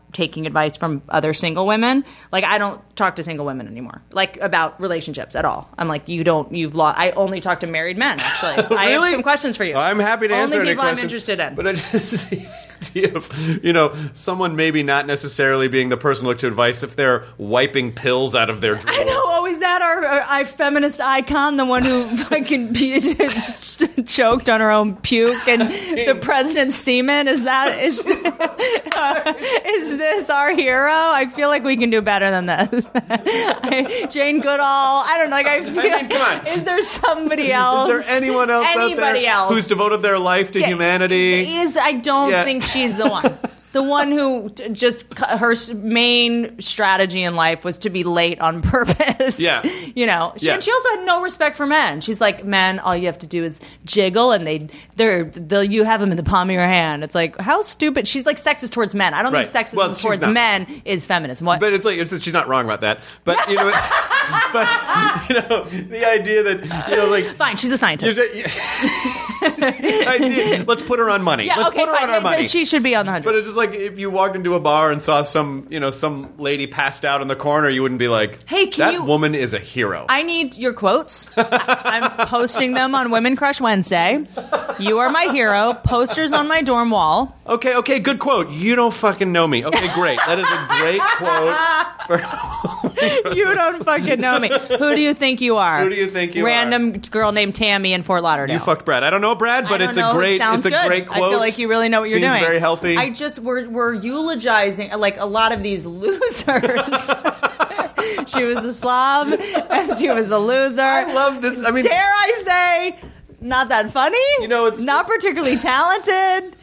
taking advice from other single women. Like, I don't talk to single women anymore, like, about relationships at all. I'm like, you don't, you've lost. I only talk to married men, actually. So I Really? have some questions for you. I'm happy to answer Only any people I'm questions. interested in. But I just the idea of, you know, someone maybe not necessarily being the person to look to advice if they're wiping pills out of their drawer. I know. Oh, is that our, our, our feminist icon, the one who fucking choked on her own puke and the president's semen? Is that is uh, is this our hero? I feel like we can do better than this. I, Jane Goodall. I don't know. Like I feel. I mean, come on. Is there somebody else? Is there anyone else Anybody out there else who's devoted their life to humanity? Is I don't Yeah. think she's the one. The one who t- just her s- main strategy in life was to be late on purpose. Yeah. You know. She, Yeah. And she also had no respect for men. She's like, men, all you have to do is jiggle, and they they're they'll you have them in the palm of your hand. It's like, how stupid. She's like sexist towards men. I don't Right. think sexism Well, she's towards not. men is feminism. What? But it's like it's, she's not wrong about that. But you know, but you know, the idea that you know, like Fine, she's a scientist. you- the idea, let's put her on money. Yeah, let's okay, put her fine. on our money. She should be on the hundred. But it's just like if you walked into a bar and saw some, you know, some lady passed out in the corner, you wouldn't be like, Hey, can that you- woman is a hero. I need your quotes. I- I'm posting them on Women Crush Wednesday. You are my hero. Posters on my dorm wall. okay, okay, good quote. You don't fucking know me. Okay, great. That is a great quote. For You don't fucking know me. Who do you think you are? Who do you think you are? Random girl named Tammy in Fort Lauderdale. You fucked Brad. I don't know Brad, but I don't it's know. a great, It sounds it's a good. great quote. I feel like you really know what you're Seems doing. very healthy. I just we're we're eulogizing like a lot of these losers. She was a slob and she was a loser. I love this. I mean, Dare I say, not that funny. You know, it's- not particularly talented.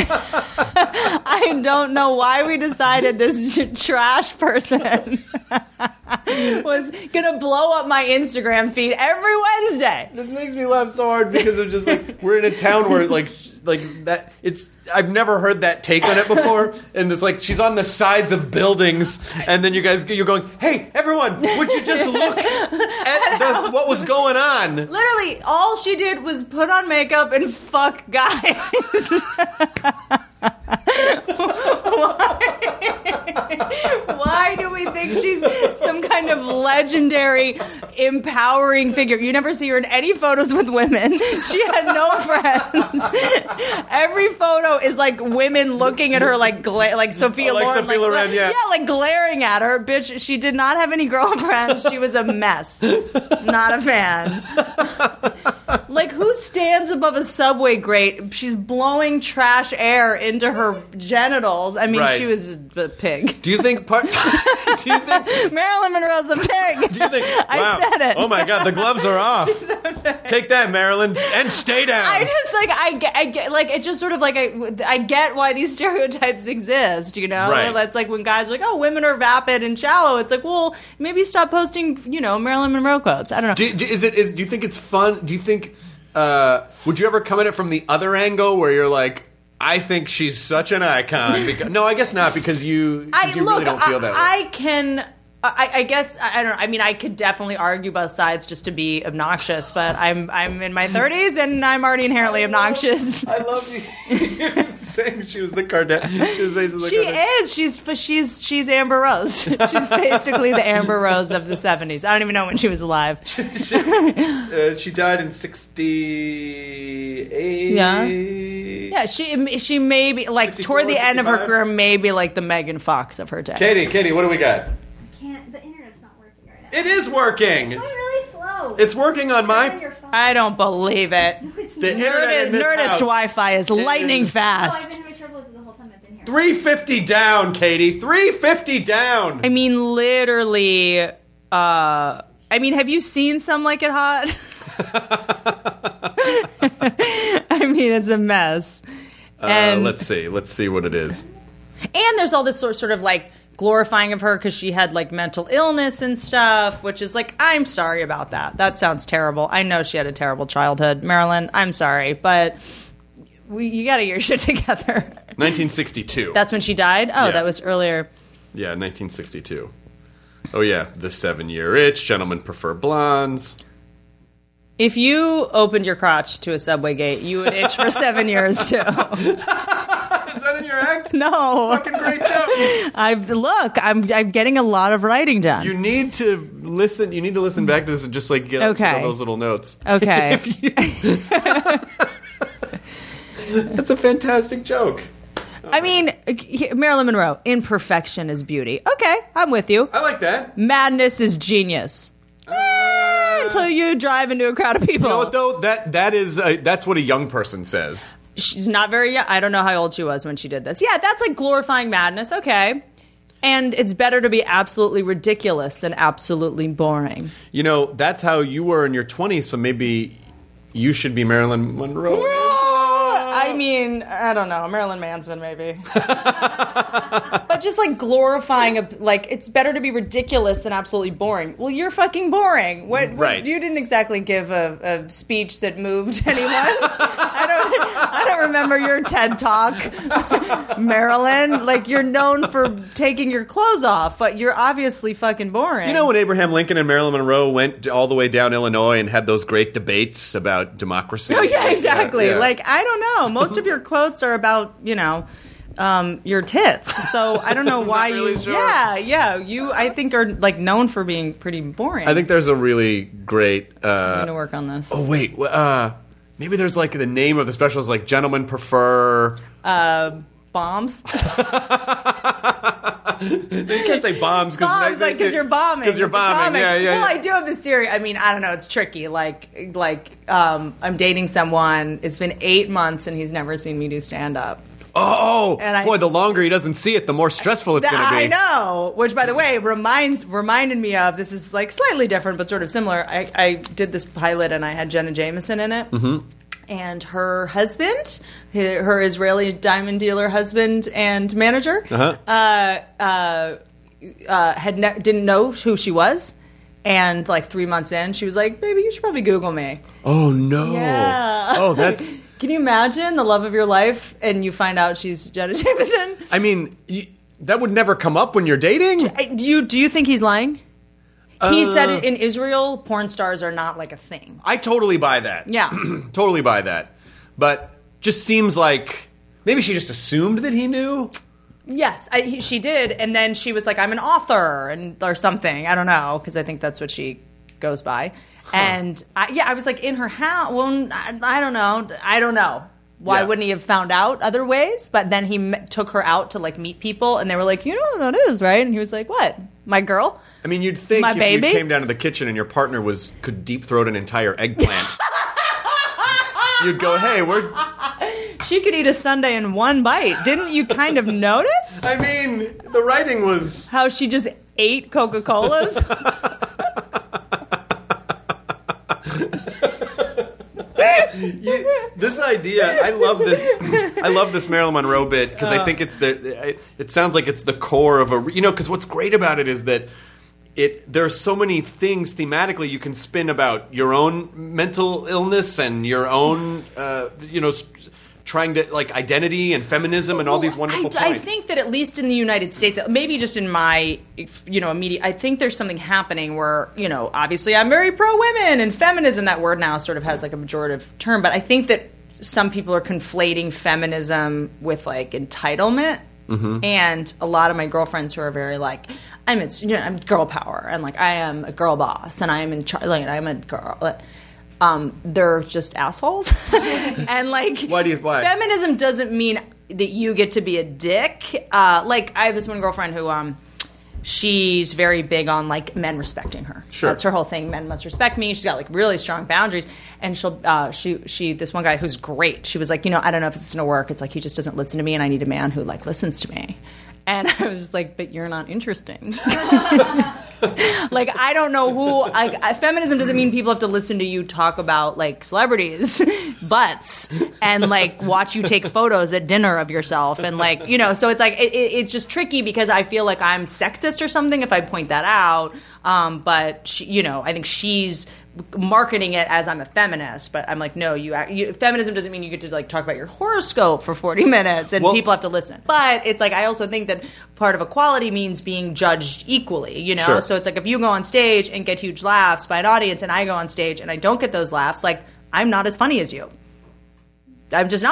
I don't know why we decided this trash person was gonna blow up my Instagram feed every Wednesday. this makes me laugh so hard because of just like we're in a town where like like that. It's I've never heard that take on it before, and it's like she's on the sides of buildings, and then you guys you're going, hey everyone, would you just look at the, what was going on? Literally, all she did was put on makeup and fuck guys. Why? Why do we think she's some kind of legendary, empowering figure? You never see her in any photos with women. She had no friends. Every photo is like women looking at her like gla- like Sophia Oh, like Loren. Sophia Loren, yeah. yeah, like glaring at her. Bitch, she did not have any girlfriends. She was a mess. Not a fan. Like, who stands above a subway grate? She's blowing trash air into her genitals. I mean, Right. she was just a pig. Do you think part? Do you think? Marilyn Monroe's a pig. Do you think? Wow. I said it. Oh my God, the gloves are off. Take that, Marilyn, and stay down. I just like I get, I get like it's just sort of like I, I get why these stereotypes exist, you know. Right. It's like when guys are like, oh, women are vapid and shallow. It's like, well, maybe stop posting, you know, Marilyn Monroe quotes. I don't know. Do, do, is it? Is, do you think it's fun? Do you think? Uh, would you ever come at it from the other angle where you're like, I think she's such an icon? Because, no, I guess not because you, 'cause I you look. really don't feel I, that way. I can. I, I guess I, I don't know. I mean, I could definitely argue both sides just to be obnoxious, but I'm I'm in my thirties and I'm already inherently obnoxious. I love you. Saying she was the Kardashian. She was basically She Kardashian. is. She's she's she's Amber Rose. She's basically the Amber Rose of the seventies. I don't even know when she was alive. she, uh, she died in sixty-eight. Yeah. Yeah, she she may be like sixty-four, toward the end of her sixty-five? career, maybe like the Megan Fox of her day. Katie, Katie, what do we got? Can't. The internet's not working right now. It is working. It's going really slow. It's working on on my. your phone. I don't believe it. No, it's The not. internet Nerdist, in this Nerdist house. Wi-Fi is lightning is- Oh, I've fast. been having trouble with it the whole time I've been here. three fifty down, Katie. three fifty down. I mean, literally. Uh, I mean, have you seen Some Like It Hot? I mean, it's a mess. Uh, And let's see. Let's see what it is. and there's all this sort sort of like glorifying of her because she had like mental illness and stuff, which is like, I'm sorry about that. That sounds terrible. I know she had a terrible childhood, Marilyn. I'm sorry, but we, you got to get your shit together. nineteen sixty-two. That's when she died. Oh, Yeah. that was earlier. Yeah, nineteen sixty-two. Oh yeah, the seven-year itch. Gentlemen prefer blondes. If you opened your crotch to a subway gate, you would itch for seven years too. Is that in your act? No. Fucking great joke. I've look. I'm I'm getting a lot of writing done. You need to listen. You need to listen back to this and just like get, Okay. get all those little notes. Okay. If you- That's a fantastic joke. I mean, Marilyn Monroe. Imperfection is beauty. Okay, I'm with you. I like that. Madness is genius. Eh, until you drive into a crowd of people. You know what though? That that is a, that's what a young person says. She's not very young. I don't know how old she was when she did this. Yeah, that's like glorifying madness. Okay. And it's better to be absolutely ridiculous than absolutely boring. You know, that's how you were in your twenties, so maybe you should be Marilyn Monroe. I mean, I don't know. Marilyn Manson, maybe. But just like glorifying, a, like, it's better to be ridiculous than absolutely boring. Well, you're fucking boring. What, what Right. You didn't exactly give a, a speech that moved anyone. I don't I don't remember your TED Talk, Marilyn. Like, you're known for taking your clothes off, but you're obviously fucking boring. You know when Abraham Lincoln and Marilyn Monroe went all the way down Illinois and had those great debates about democracy? Oh, yeah, exactly. Yeah, yeah. Like, I don't know. Most of your quotes are about, you know, um, your tits. So I don't know why really you. sure. Yeah, yeah. You, I think, are like known for being pretty boring. I think there's a really great. I'm Uh, going to work on this. oh wait, wh- uh, maybe there's like the name of the special is like "Gentlemen Prefer." Uh, bombs. You can't say bombs because bombs, like, because you're bombing. Because you're It's a bombing. Yeah, yeah. Well, yeah. I do have this theory. I mean, I don't know. It's tricky. Like, like um, I'm dating someone. It's been eight months, and he's never seen me do stand up. Oh, And I- boy! The longer he doesn't see it, the more stressful it's going to be. I know. Which, by the way, reminds reminded me of, this is like slightly different, but sort of similar. I, I did this pilot, and I had Jenna Jameson in it. Mm-hmm. And her husband, her her Israeli diamond dealer husband and manager, Uh-huh. uh, uh, uh, had ne- didn't know who she was. And like three months in, she was like, "Baby, you should probably Google me." Oh no! Yeah. Oh, that's. Can you imagine the love of your life, and you find out she's Jenna Jameson? I mean, you, that would never come up when you're dating. I- Do you do you think he's lying? He Uh, said it in Israel, porn stars are not like a thing. I totally buy that. Yeah. Totally buy that. But just seems like maybe she just assumed that he knew. Yes, I, he, she did, and then she was like, "I'm an author," and or something. I don't know, because I think that's what she goes by. And I, yeah, I was like in her house. Well, I, I don't know. I don't know. Why Yeah. wouldn't he have found out other ways? But then he met, took her out to like meet people, and they were like, "You know who that is, right?" And he was like, "What? My girl?" I mean, you'd think My if baby? you came down to the kitchen and your partner was could deep throat an entire eggplant, you'd go, "Hey, we're." She could eat a sundae in one bite. Didn't you kind of notice I mean, the writing was. how she just ate Coca-Colas? You, this idea, I love this. I love this Marilyn Monroe bit because I think it's the. It sounds like it's the core of a. You know, because what's great about it is that it. There are so many things thematically you can spin about your own mental illness and your own. Uh, you know. Trying to like identity and feminism and all these wonderful I, points. I think that at least in the United States, maybe just in my, you know, immediate, I think there's something happening where, you know, obviously I'm very pro women and feminism. That word now sort of has like a pejorative term, but I think that some people are conflating feminism with like entitlement. Mm-hmm. And a lot of my girlfriends who are very like, I'm, it's, you know, I'm girl power and like I am a girl boss and I am in charge. Like, I'm a girl. Um, they're just assholes. And like, Why do you- why? feminism doesn't mean that you get to be a dick. Uh, like, I have this one girlfriend who, um, she's very big on like men respecting her. Sure. That's her whole thing. Men must respect me. She's got like really strong boundaries. And she'll, uh, she, she, this one guy who's great. She was like, you know, I don't know if it's gonna work. It's like he just doesn't listen to me, and I need a man who like listens to me. And I was just like, but you're not interesting. Like, I don't know who. I, I, feminism doesn't mean people have to listen to you talk about like celebrities' butts and like watch you take photos at dinner of yourself and like, you know. So it's like it, it, it's just tricky because I feel like I'm sexist or something if I point that out. Um, but she, you know, I think she's marketing it as I'm a feminist, but I'm like, no, you, you feminism doesn't mean you get to like talk about your horoscope for forty minutes and Well- people have to listen. But it's like I also think that part of equality means being judged equally, you know? Sure. So it's like if you go on stage and get huge laughs by an audience and I go on stage and I don't get those laughs, like I'm not as funny as you. I'm just not.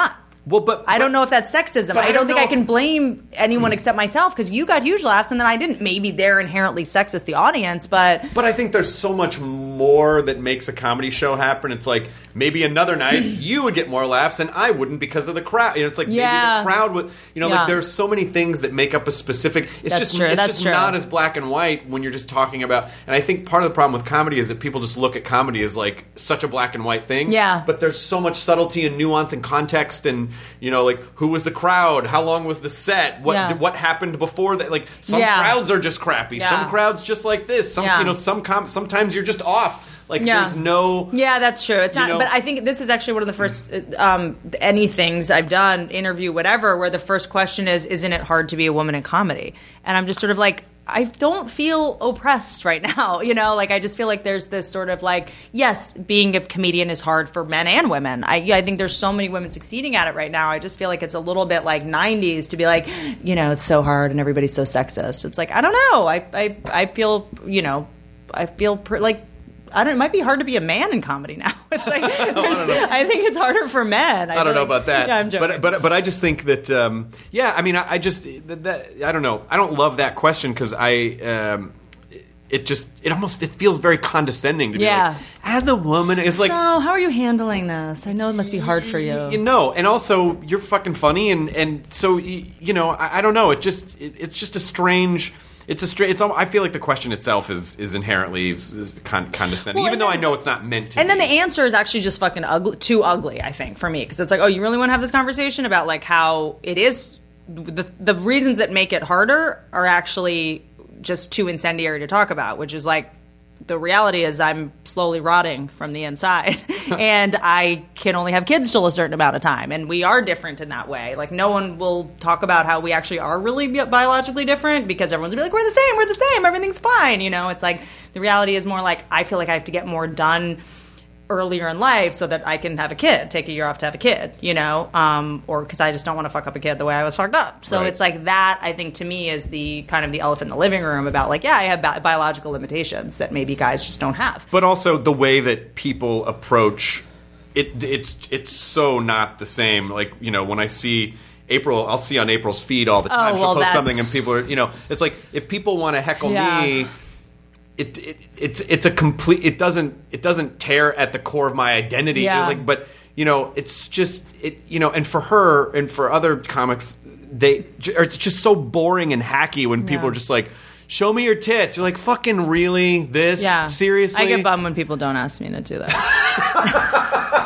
Well, but, I don't know if that's sexism. But I don't think know I can if- blame anyone except myself because you got huge laughs and then I didn't. Maybe they're inherently sexist, the audience, but But I think there's so much more that makes a comedy show happen. It's like maybe another night you would get more laughs and I wouldn't because of the crowd. You know, it's like Yeah. maybe the crowd would. You know, Yeah. like there's so many things that make up a specific. It's That's just true, it's that's just true. not as black and white when you're just talking about. And I think part of the problem with comedy is that people just look at comedy as like such a black and white thing. Yeah. But there's so much subtlety and nuance and context and you know like who was the crowd, how long was the set, what Yeah. did, what happened before that. Like some Yeah. crowds are just crappy, Yeah. some crowds just like this. Some Yeah. you know some com- sometimes you're just off. Like Yeah. there's no. Yeah, that's true. It's You not, know- but I think this is actually one of the first um, any things I've done, interview, whatever, where the first question is, "Isn't it hard to be a woman in comedy?" And I'm just sort of like, I don't feel oppressed right now. You know, like I just feel like there's this sort of like, yes, being a comedian is hard for men and women. I, yeah, I think there's so many women succeeding at it right now. I just feel like it's a little bit like nineties to be like, you know, it's so hard and everybody's so sexist. It's like I don't know. I I I feel you know, I feel pr- like. I don't. It might be hard to be a man in comedy now. It's like there's- I think it's harder for men. I don't feel know like- about that. Yeah, I'm joking. But but but I just think that um, yeah. I mean, I, I just that, that I don't know. I don't love that question because I. Um, it just it almost it feels very condescending to be Yeah. like, as the woman it's like so how are you handling this? I know it must be hard for you. you know, and also you're fucking funny, and and so y- you know I, I don't know. It just it, it's just a strange. It's a straight. It's. al- I feel like the question itself is is inherently s- is con- condescending, Well, even and though then- I know it's not meant to. And then be. the answer is actually just fucking ugly, too ugly, I think, for me. Because it's like, oh, you really want to have this conversation about like how it is. The, the reasons that make it harder are actually just too incendiary to talk about, which is like, the reality is I'm slowly rotting from the inside and I can only have kids till a certain amount of time. And we are different in that way. Like no one will talk about how we actually are really bi- biologically different because everyone's gonna be like, we're the same, we're the same, everything's fine. You know, it's like the reality is more like I feel like I have to get more done earlier in life so that I can have a kid, take a year off to have a kid, you know, um, or because I just don't want to fuck up a kid the way I was fucked up. So Right. it's like that, I think, to me is the kind of the elephant in the living room about like, yeah, I have bi- biological limitations that maybe guys just don't have. But also the way that people approach it, it's it's so not the same. Like you know, when I see April, I'll see on April's feed all the time. Oh, She'll well, post that's- something, and people are you know, it's like if people want to heckle Yeah. me. It, it it's it's a complete. It doesn't it doesn't tear at the core of my identity. Yeah. It's like, but you know, it's just it. You know, and for her and for other comics, they or it's just so boring and hacky when people Yeah. are just like, "Show me your tits." You're like, "Fucking really? This Yeah. seriously?" I get bummed when people don't ask me to do that.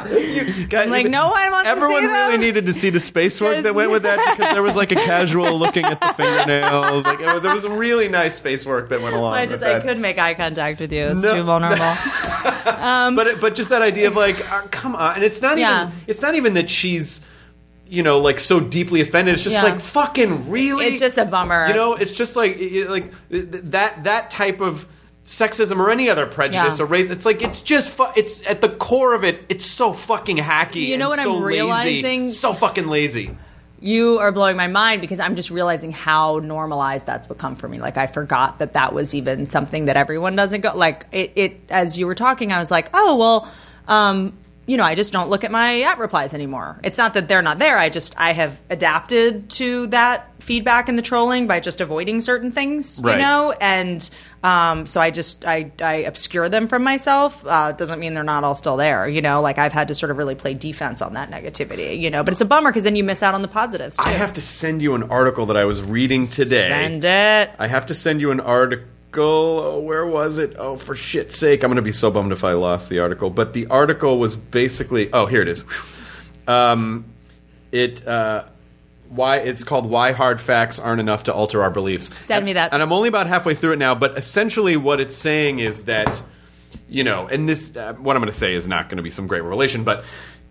God, Like, no one wants to see Everyone really them. needed to see the space work that went with that because there was like a casual looking at the fingernails. Like it was, there was a really nice space work that went along I with just that. I couldn't make eye contact with you. It's No. too vulnerable. but it- but just that idea of like, uh, come on, and it's not Yeah. even it's not even that she's you know like so deeply offended. It's just Yeah. like fucking really. It's just a bummer. You know, it's just like it- like th- th- that that type of sexism or any other prejudice Yeah. or race. It's like it's just fu- it's at the core of it. It's so fucking hacky. You know and what so I'm lazy, realizing? So fucking lazy. You are blowing my mind because I'm just realizing how normalized that's become for me. Like I forgot that that was even something that everyone doesn't go like it. it as you were talking, I was like, oh well, um, you know, I just don't look at my at replies anymore. It's not that they're not there. I just I have adapted to that feedback and the trolling by just avoiding certain things, Right. you know, and. Um, so I just I, I obscure them from myself. Uh, doesn't mean they're not all still there, you know. Like I've had to sort of really play defense on that negativity, you know. But it's a bummer because then you miss out on the positives. Too. I have to send you an article that I was reading today. Send it. I have to send you an article. Oh, where was it? Oh, for shit's sake. I'm going to be so bummed if I lost the article. But the article was basically... Oh, here it is. Um, it... Uh, why it's called Why Hard Facts Aren't Enough to Alter Our Beliefs. Send and, me that. And I'm only about halfway through it now, but essentially what it's saying is that, you know, and this, uh, what I'm going to say is not going to be some great revelation, but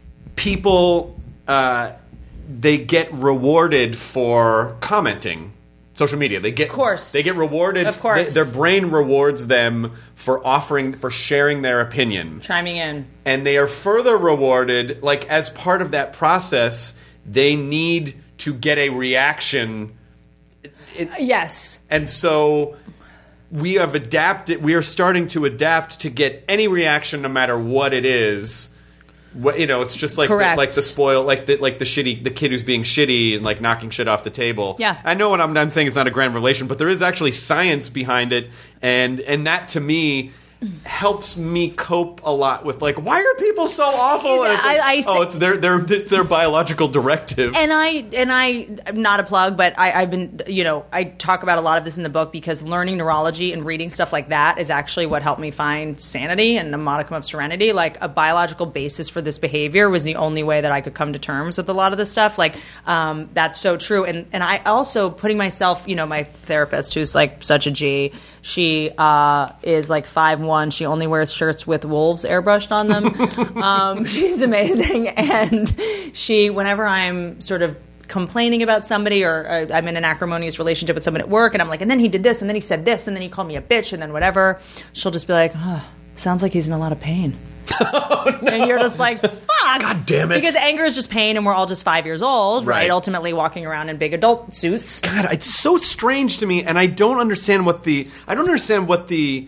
people, uh, they get rewarded for commenting. Social media, they get, Of course. they get rewarded. Of course. they- their brain rewards them for offering, for sharing their opinion. Chiming in. And they are further rewarded, like as part of that process, they need to get a reaction. It- it- Yes. and so we have adapted, we are starting to adapt to get any reaction no matter what it is. What, you know, it's just like the, Correct. like the spoil, like the like the shitty, the kid who's being shitty and like knocking shit off the table. Yeah. I know what I'm, I'm saying. It's not a grand revelation, but there is actually science behind it, and and that to me helps me cope a lot with like, why are people so awful? And it's like, I- I oh, say- it's their their it's their biological directive. And I and I I'm not a plug, but I, I've been you know I talk about a lot of this in the book because learning neurology and reading stuff like that is actually what helped me find sanity and a modicum of serenity. Like a biological basis for this behavior was the only way that I could come to terms with a lot of this stuff. Like um, that's so true. And and I also putting myself, you know, my therapist who's like such a G. She uh, is like five one. She only wears shirts with wolves airbrushed on them. um, she's amazing, and she whenever I'm sort of complaining about somebody or uh, I'm in an acrimonious relationship with someone at work and I'm like, and then he did this and then he said this and then he called me a bitch and then whatever, she'll just be like, oh, sounds like he's in a lot of pain. Oh, no. And you're just like, fuck. God damn it. Because anger is just pain and we're all just five years old, right? Right. Ultimately walking around in big adult suits. God, it's so strange to me, and I don't understand what the I don't understand what the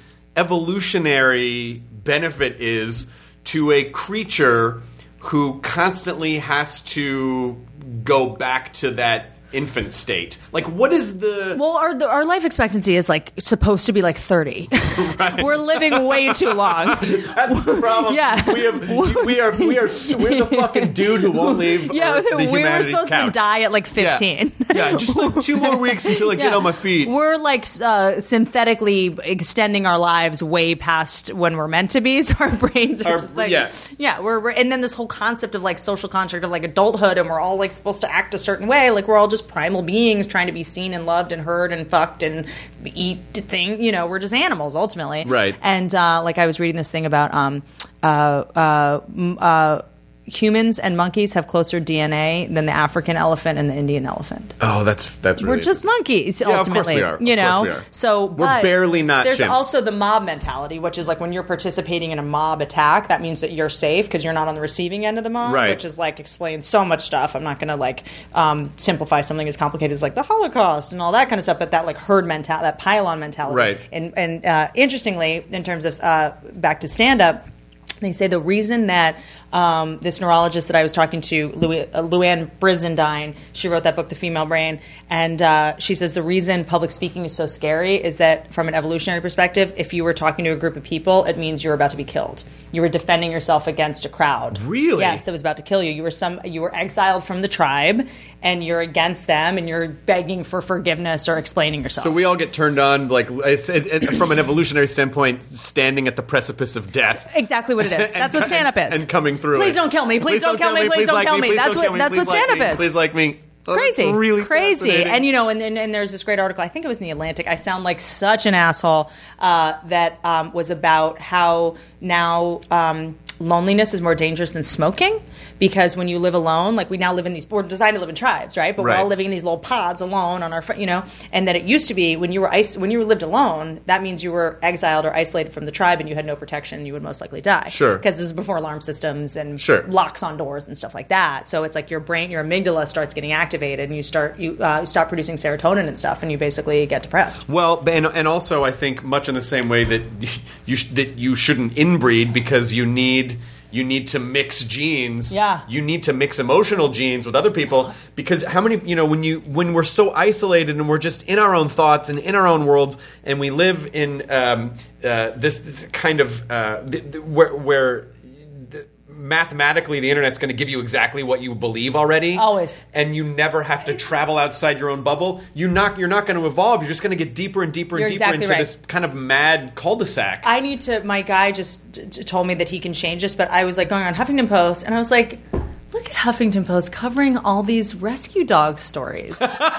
evolutionary benefit is to a creature who constantly has to go back to that infant state. Like, what is the... Well, our our life expectancy is like supposed to be like thirty. Right. We're living way too long. That's the problem. Yeah. We have we are we are we're the fucking dude who won't leave Yeah, Earth, the we were humanity's supposed couch. to die at like fifteen. Yeah. Yeah, just like two more weeks until I get Yeah. on my feet. We're like uh, synthetically extending our lives way past when we're meant to be. So our brains are Our- just like, yeah. yeah. We're, we're and then this whole concept of like social construct of like adulthood, and we're all like supposed to act a certain way. Like we're all just primal beings trying to be seen and loved and heard and fucked and eat thing. You know, we're just animals ultimately. Right. And uh, like I was reading this thing about um uh uh. m- uh humans and monkeys have closer D N A than the African elephant and the Indian elephant. Oh, that's that's really We're just monkeys, Yeah, of course ultimately. we are. Of You know, course we are. so We're but barely not There's chimps. also the mob mentality, which is like when you're participating in a mob attack, that means that you're safe because you're not on the receiving end of the mob, Right. which is like explains so much stuff. I'm not going to like um, simplify something as complicated as like the Holocaust and all that kind of stuff, but that like herd mentality, that pylon mentality, Right. And and uh, interestingly, in terms of uh, back to stand up. They say the reason that um, this neurologist that I was talking to, Louis, uh, Luann Brizendine, she wrote that book, The Female Brain, and uh, she says the reason public speaking is so scary is that from an evolutionary perspective, if you were talking to a group of people, it means you're about to be killed. You were defending yourself against a crowd. Really? Yes, that was about to kill you. You were some. You were exiled from the tribe, and you're against them, and you're begging for forgiveness or explaining yourself. So we all get turned on, like it's, it, it, from an evolutionary standpoint, standing at the precipice of death. Exactly what it is. That's what stand up is. And coming through Please it. don't kill me. Please, don't kill me. Please don't like kill me. Please That's don't what kill me. that's Please what like stand me. up is. Please like me. Oh, that's Crazy, really crazy, fascinating. and you know, and, and and there's this great article. I think it was in the Atlantic. I sound like such an asshole. Uh, that um, was about how now um, loneliness is more dangerous than smoking because when you live alone, like we now live in these, we're designed to live in tribes, right? But Right. we're all living in these little pods alone on our, fr- you know, and that it used to be when you were ice, when you lived alone, that means you were exiled or isolated from the tribe and you had no protection. And you would most likely die. Sure. Because this is before alarm systems and Sure. locks on doors and stuff like that. So it's like your brain, your amygdala starts getting activated, and you start you uh, you stop producing serotonin and stuff, and you basically get depressed. Well, and, and also I think much in the same way that you sh- that you shouldn't inbreed because you need you need to mix genes. Yeah. You need to mix emotional genes with other people because how many you know when you when we're so isolated and we're just in our own thoughts and in our own worlds and we live in um, uh, this, this kind of uh, th- th- where. where mathematically the internet's going to give you exactly what you believe already, Always. and you never have to travel outside your own bubble. You not you're not going to evolve. You're just going to get deeper and deeper and You're deeper exactly into right. this kind of mad cul-de-sac. I need to. My guy just t- t- told me that he can change this, but I was like going on Huffington Post, and I was like, look at Huffington Post covering all these rescue dog stories.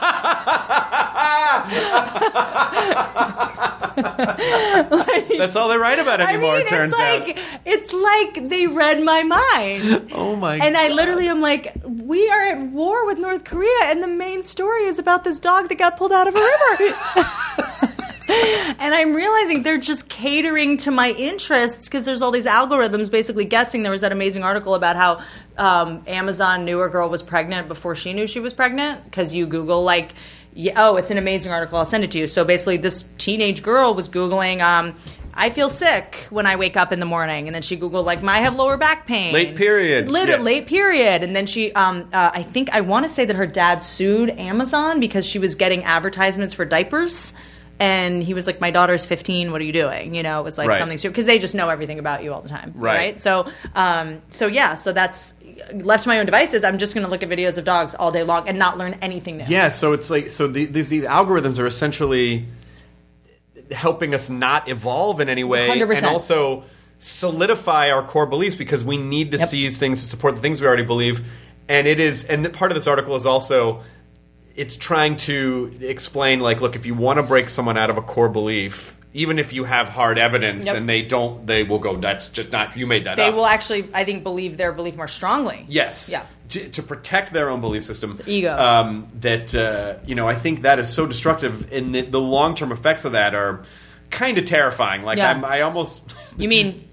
That's all they write about anymore. I mean, it turns it's like out. it's like they read my mind. Oh my! And I God. literally am like, we are at war with North Korea, and the main story is about this dog that got pulled out of a river. And I'm realizing they're just catering to my interests because there's all these algorithms basically guessing. There was that amazing article about how um, Amazon knew a girl was pregnant before she knew she was pregnant because you Google like, yeah, oh, it's an amazing article. I'll send it to you. So basically, this teenage girl was Googling um, I feel sick when I wake up in the morning, and then she Googled like, I have lower back pain. Late period. Literally, Yeah. late period. And then she, um, uh, I think, I want to say that her dad sued Amazon because she was getting advertisements for diapers. And he was like, my daughter's fifteen. What are you doing? You know, it was like Right. something stupid because they just know everything about you all the time. Right. Right. So, um, so yeah, so that's left to my own devices. I'm just going to look at videos of dogs all day long and not learn anything new. Yeah, so it's like so the, these these algorithms are essentially helping us not evolve in any way, one hundred percent. and also solidify our core beliefs because we need to Yep. see these things to support the things we already believe. And it is, and the, part of this article is also it's trying to explain like, look, if you want to break someone out of a core belief, even if you have hard evidence Yep. and they don't, they will go, that's just not, you made that They up. will actually, I think, believe their belief more strongly. Yes. Yeah. To, to protect their own belief system. Ego. Um, that, uh, you know, I think that is so destructive, and the, the long-term effects of that are kind of terrifying. Like, Yeah. I'm, I almost... You mean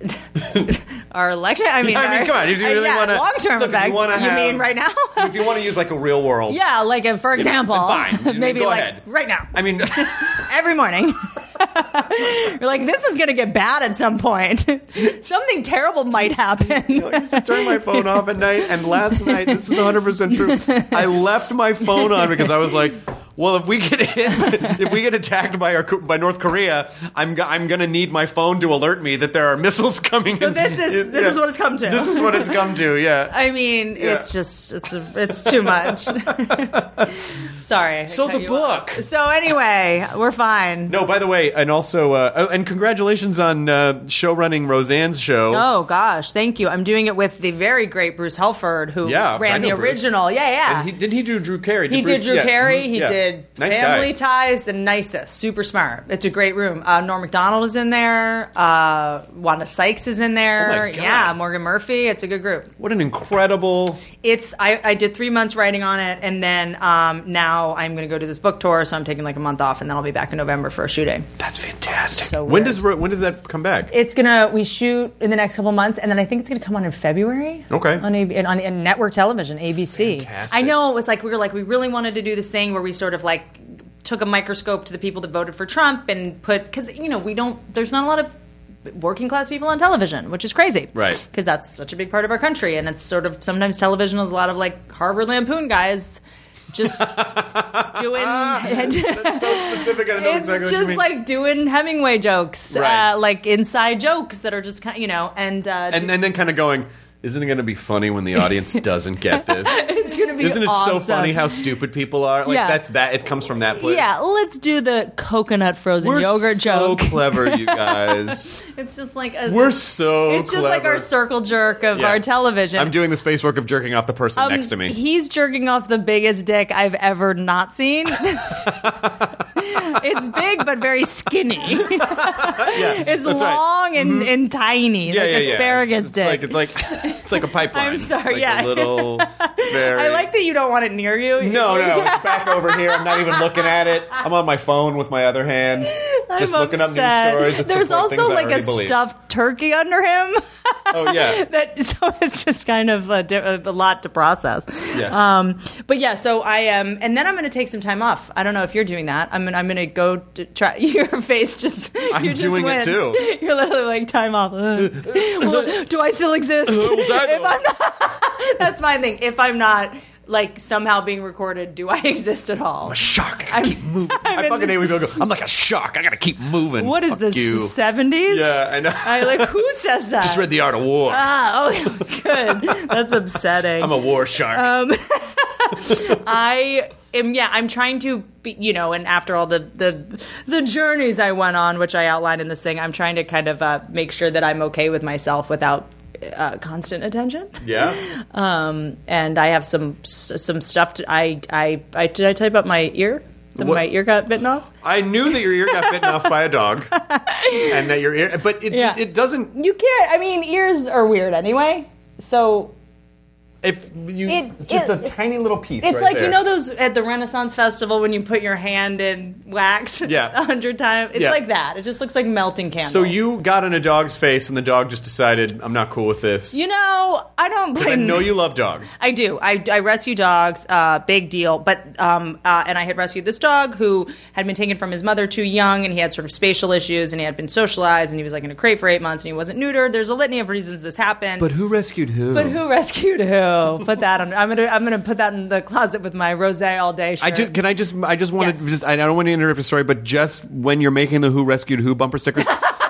our election? I mean, I mean, our- come on. If you uh, really yeah, want to... long-term look, if you effects. wanna You have- mean right now? if you want to use, like, a real world... Yeah, like uh, for example, Fine. maybe Go like ahead. right now, I mean... every morning. You're like, this is going to get bad at some point. Something terrible might happen. I used to turn my phone off at night, and last night, this is one hundred percent true, I left my phone on because I was like, well, if we get hit, if we get attacked by our by North Korea, I'm go- I'm going to need my phone to alert me that there are missiles coming. So in. this is this Yeah. is what it's come to. This is what it's come to. Yeah. I mean, Yeah. it's just it's a, it's too much. Sorry. I So cut the you book. off. So anyway, we're fine. No, by the way, and also, uh, oh, and congratulations on uh, show running Roseanne's show. Oh gosh, thank you. I'm doing it with the very great Bruce Helford, who Yeah, I ran the know Bruce. original. Yeah, yeah. And he, did he do Drew Carey? He Bruce- did Drew yeah. Carey. Mhm. He Yeah. did Nice Family guy. Ties, the nicest, super smart. It's a great room. Uh, Norm Macdonald is in there. Uh, Wanda Sykes is in there. Oh my God. Yeah, Morgan Murphy. It's a good group. What an incredible. It's I, I did three months writing on it, and then um, now I'm going to go to this book tour, so I'm taking like a month off, and then I'll be back in November for a shooting. That's fantastic. So when weird. does when does that come back? It's gonna we shoot in the next couple months, and then I think it's gonna come on in February. Okay. On a, on, on network television, A B C. Fantastic. I know it was like we were like we really wanted to do this thing where we sort of like took a microscope to the people that voted for Trump and put because you know we don't there's not a lot of working class people on television, which is crazy, Right. Because that's such a big part of our country, and it's sort of sometimes television is a lot of like Harvard Lampoon guys just doing. That's so specific. I know It's exactly what you just mean. like doing Hemingway jokes, Right. uh, like inside jokes that are just kind of, you know, and uh, and, and then kind of going, isn't it going to be funny when the audience doesn't get this? it's going to be Isn't it awesome. so funny how stupid people are? Like Yeah. that's that. It comes from that place. Yeah, let's do the coconut frozen We're yogurt so joke. clever, you guys. It's just like a, We're so It's just like clever. our circle jerk of Yeah. our television. I'm doing the space work of jerking off the person Um, next to me. He's jerking off the biggest dick I've ever not seen. It's big but very skinny. yeah, It's that's right. long and, and tiny, Yeah, like yeah, yeah. asparagus it's, dick. It's like it's like it's like a pipeline. I'm sorry, It's like yeah. a little. Very. I like that you don't want it near you. No, no, it's back over here. I'm not even looking at it. I'm on my phone with my other hand, just I'm looking upset. up news stories. that There's support also things I like a already believe. stuffed turkey under him. Oh yeah. that so it's just kind of a, di- a lot to process. Yes. Um, but yeah, so I am, and then I'm going to take some time off. I don't know if you're doing that. I'm gonna, I'm going to go to try. Your face just I'm you just doing it winced. too. You're literally like time off. Ugh. Well, do I still exist? Well, that- if I'm not, that's my thing. If I'm not like somehow being recorded, do I exist at all? I'm a shark. I I'm- gotta keep moving. I'm I in fucking the- hate when people go. I'm like a shark. I gotta keep moving. What is Fuck this? You. seventies? Yeah, I know. I like who says that? Just read The Art of War. Ah, oh, good. That's upsetting. I'm a war shark. Um, I am, yeah, I'm trying to be, you know, and after all the, the the journeys I went on, which I outlined in this thing, I'm trying to kind of uh, make sure that I'm okay with myself without uh, constant attention. yeah. Um, and I have some some stuff. To, I, I I did I tell you about my ear? That What? my ear got bitten off. I knew that your ear got bitten off by a dog, and that your ear, but it Yeah. it doesn't. You can't. I mean, ears are weird anyway. So If you It- just it- a tiny little piece. It's right like, there. you know those at the Renaissance Festival when you put your hand in wax Yeah. a hundred times? It's Yeah. like that. It just looks like melting candle. So you got in a dog's face, and the dog just decided, I'm not cool with this. You know, I don't I blame know you love dogs. I do. I, I rescue dogs, uh, big deal. But um, uh, and I had rescued this dog who had been taken from his mother too young, and he had sort of spatial issues, and he had been socialized, and he was like in a crate for eight months, and he wasn't neutered. There's a litany of reasons this happened. who rescued who? But who rescued who? Put that on. I'm gonna. I'm gonna put that in the closet with my rosé all day shirt. I just can I just I just wanted Yes. to just I don't want to interrupt the story, but just when you're making the Who Rescued Who bumper stickers,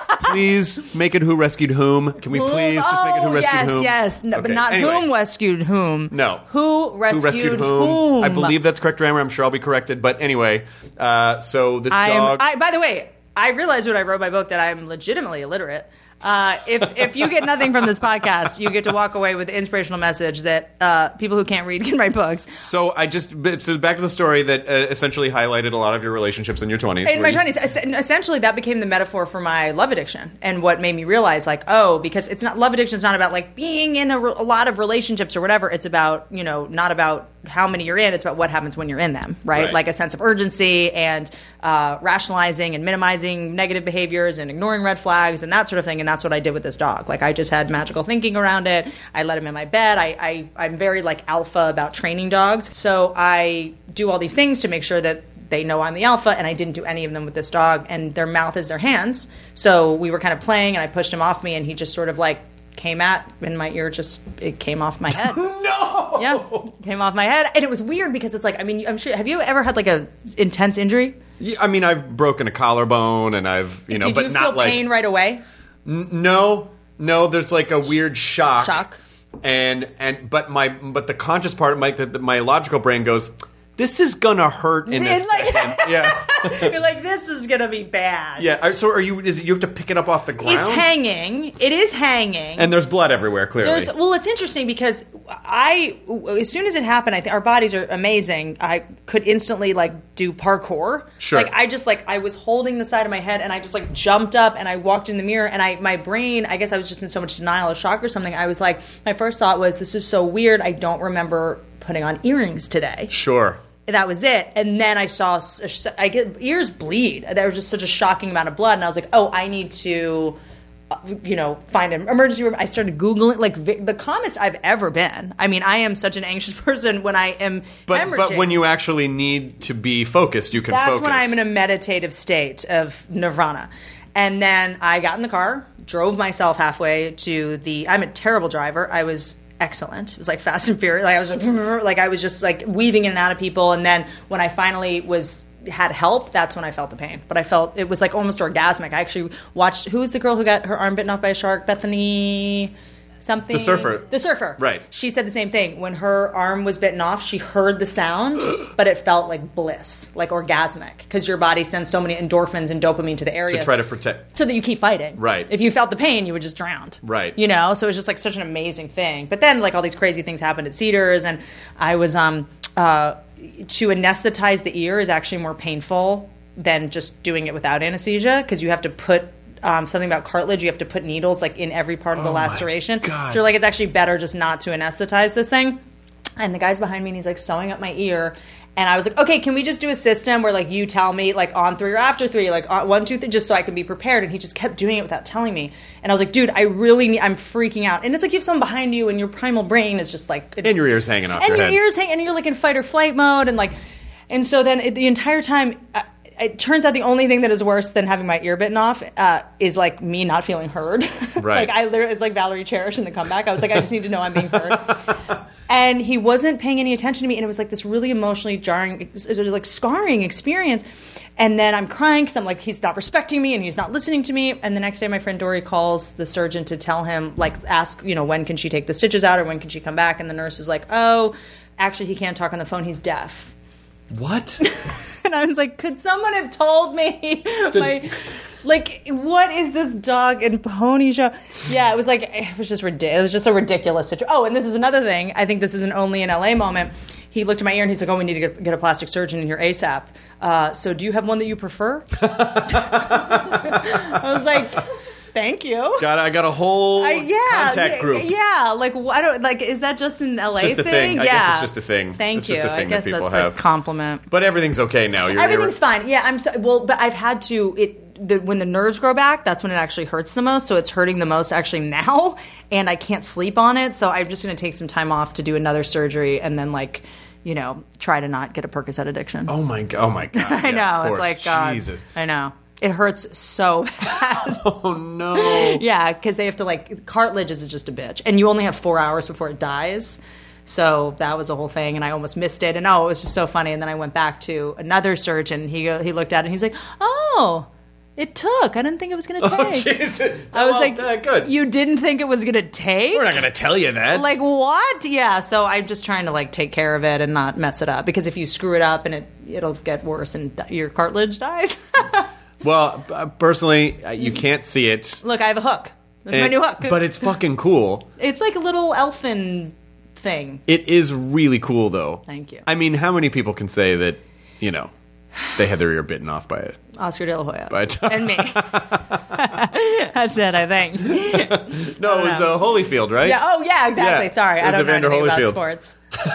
please make it Who Rescued Whom. Can we Whom? please just make it Who Oh, Rescued yes, Whom? Yes, no, but Okay, not anyway. whom rescued whom. No. Who rescued, Who rescued whom? whom? I believe that's correct grammar. I'm sure I'll be corrected. But anyway, uh, so this I'm, dog. I, by the way, I realized when I wrote my book that I'm legitimately illiterate. Uh, if if you get nothing from this podcast, you get to walk away with the inspirational message that uh, people who can't read can write books. so I just so back to the story that uh, essentially highlighted a lot of your relationships in your twenties. In where my you- twenties, es- essentially, that became the metaphor for my love addiction, and what made me realize, like, oh, because it's not love addiction is not about like being in a, re- a lot of relationships or whatever. It's about, you know, not about how many you're in. It's about what happens when you're in them, right? Right. Like a sense of urgency and uh, rationalizing and minimizing negative behaviors and ignoring red flags and that sort of thing. And that's what I did with this dog. Like I just had magical thinking around it. I let him in my bed. I, I I'm very like alpha about training dogs, so I do all these things to make sure that they know I'm the alpha, and I didn't do any of them with this dog, and their mouth is their hands. So we were kind of playing, and I pushed him off me, and he just sort of like came at, and my ear just, it came off my head. No. Yeah, came off my head. And it was weird because it's like, I mean, I'm sure, have you ever had like a intense injury? Yeah, I mean, I've broken a collarbone, and I've you know, Did but you not feel like pain right away? N- no, no. There's like a weird shock. Shock. And and but my but the conscious part, my the, my logical brain goes, this is gonna hurt in a It's like- second. yeah. You're like, this is going to be bad. Yeah. Are- So are you? Is it, you have to pick it up off the ground? It's hanging. It is hanging. And there's blood everywhere. Clearly. There's, well, it's interesting because I, as soon as it happened, I think our bodies are amazing. I could instantly like do parkour. Sure. Like I just like I was holding the side of my head and I just like jumped up and I walked in the mirror and I my brain, I guess I was just in so much denial or shock or something. I was like, my first thought was, this is so weird. I don't remember putting on earrings today. Sure. That was it. And then I saw, I get ears bleed. There was just such a shocking amount of blood. And I was like, oh, I need to, uh, you know, find an emergency room. I started Googling, like vi- the calmest I've ever been. I mean, I am such an anxious person when I am But hemorrhaging. but when you actually need to be focused, you can That's focus. when I'm in a meditative state of nirvana. And then I got in the car, drove myself halfway to the, I'm a terrible driver. I was excellent. It was like Fast and Furious. Like I was like, like I was just like weaving in and out of people. And then when I finally was had help, that's when I felt the pain. But I felt it was like almost orgasmic. I actually watched, who was the girl who got her arm bitten off by a shark? Bethany something. The surfer. The surfer. Right. She said the same thing. When her arm was bitten off, she heard the sound, but it felt like bliss, like orgasmic, because your body sends so many endorphins and dopamine to the area. to try to protect. So that you keep fighting. Right. If you felt the pain, you would just drown. Right. You know, so it was just like such an amazing thing. But then like all these crazy things happened at Cedars, and I was um uh to anesthetize the ear is actually more painful than just doing it without anesthesia, because you have to put um, something about cartilage. You have to put needles like in every part of the Oh my laceration. God. So like it's actually better just not to anesthetize this thing. And the guy's behind me and he's like sewing up my ear. And I was like, okay, can we just do a system where like you tell me like on three or after three, like on one, two, three, just so I can be prepared. And he just kept doing it without telling me. And I was like, dude, I really need, I'm freaking out. And it's like you have someone behind you and your primal brain is just like. And your ears hanging off And your your head. ears hang, and you're like in fight or flight mode. And like, and so then it, the entire time, uh, it turns out the only thing that is worse than having my ear bitten off uh, is like me not feeling heard. Right. Like I literally, it's like Valerie Cherish in The Comeback. I was like, I just need to know I'm being heard. And he wasn't paying any attention to me, and it was like this really emotionally jarring, it was like scarring experience. And then I'm crying because I'm like, he's not respecting me and he's not listening to me. And the next day, my friend Dory calls the surgeon to tell him, like, ask, you know, when can she take the stitches out or when can she come back? And the nurse is like, oh, actually, he can't talk on the phone. He's deaf. What? And I was like, could someone have told me? My, like, what is this dog and pony show? Yeah, it was like, it was just ridiculous. It was just a ridiculous situation. Oh, and this is another thing. I think this is an only in L A moment. He looked at my ear and he's like, oh, we need to get, get a plastic surgeon in here ASAP. Uh, so do you have one that you prefer? I was like, Thank you. Got I got a whole I, yeah, contact yeah, group. Yeah, like I don't like. Is that just an L A It's just a thing. Yeah, I guess it's just a thing. Thank it's you. Just a thing I guess that people that's have. a compliment. But everything's okay now. You're, Everything's you're, fine. Yeah, I'm so well, but I've had to it. The, when the nerves grow back, that's when it actually hurts the most. So it's hurting the most actually now, and I can't sleep on it. So I'm just going to take some time off to do another surgery, and then like, you know, try to not get a Percocet addiction. Oh my god! Oh my god! I Yeah, know. of It's course. like God. Jesus. I know. It hurts so bad. Oh no. Yeah, because they have to like cartilage is just a bitch, and you only have four hours before it dies. So that was a whole thing, and I almost missed it. And oh, it was just so funny. And then I went back to another surgeon. He go, he looked at it, and he's like, "Oh, it took. I didn't think it was going to take." Oh Jesus! I was well, like, uh, "Good." You didn't think it was going to take? We're not going to tell you that. Like what? Yeah. So I'm just trying to like take care of it and not mess it up, because if you screw it up, and it it'll get worse, and di- your cartilage dies. well, uh, personally, uh, you can't see it. Look, I have a hook. That's my And- new hook. But it's fucking cool. It's like a little elfin thing. It is really cool, though. Thank you. I mean, how many people can say that, you know, they had their ear bitten off by it? Oscar De La Hoya. But- and me. That's it, I think. No, it was uh, Holyfield, right? Yeah. Oh, yeah, exactly. Yeah, Sorry, it I was don't know Evander anything about Holyfield. sports.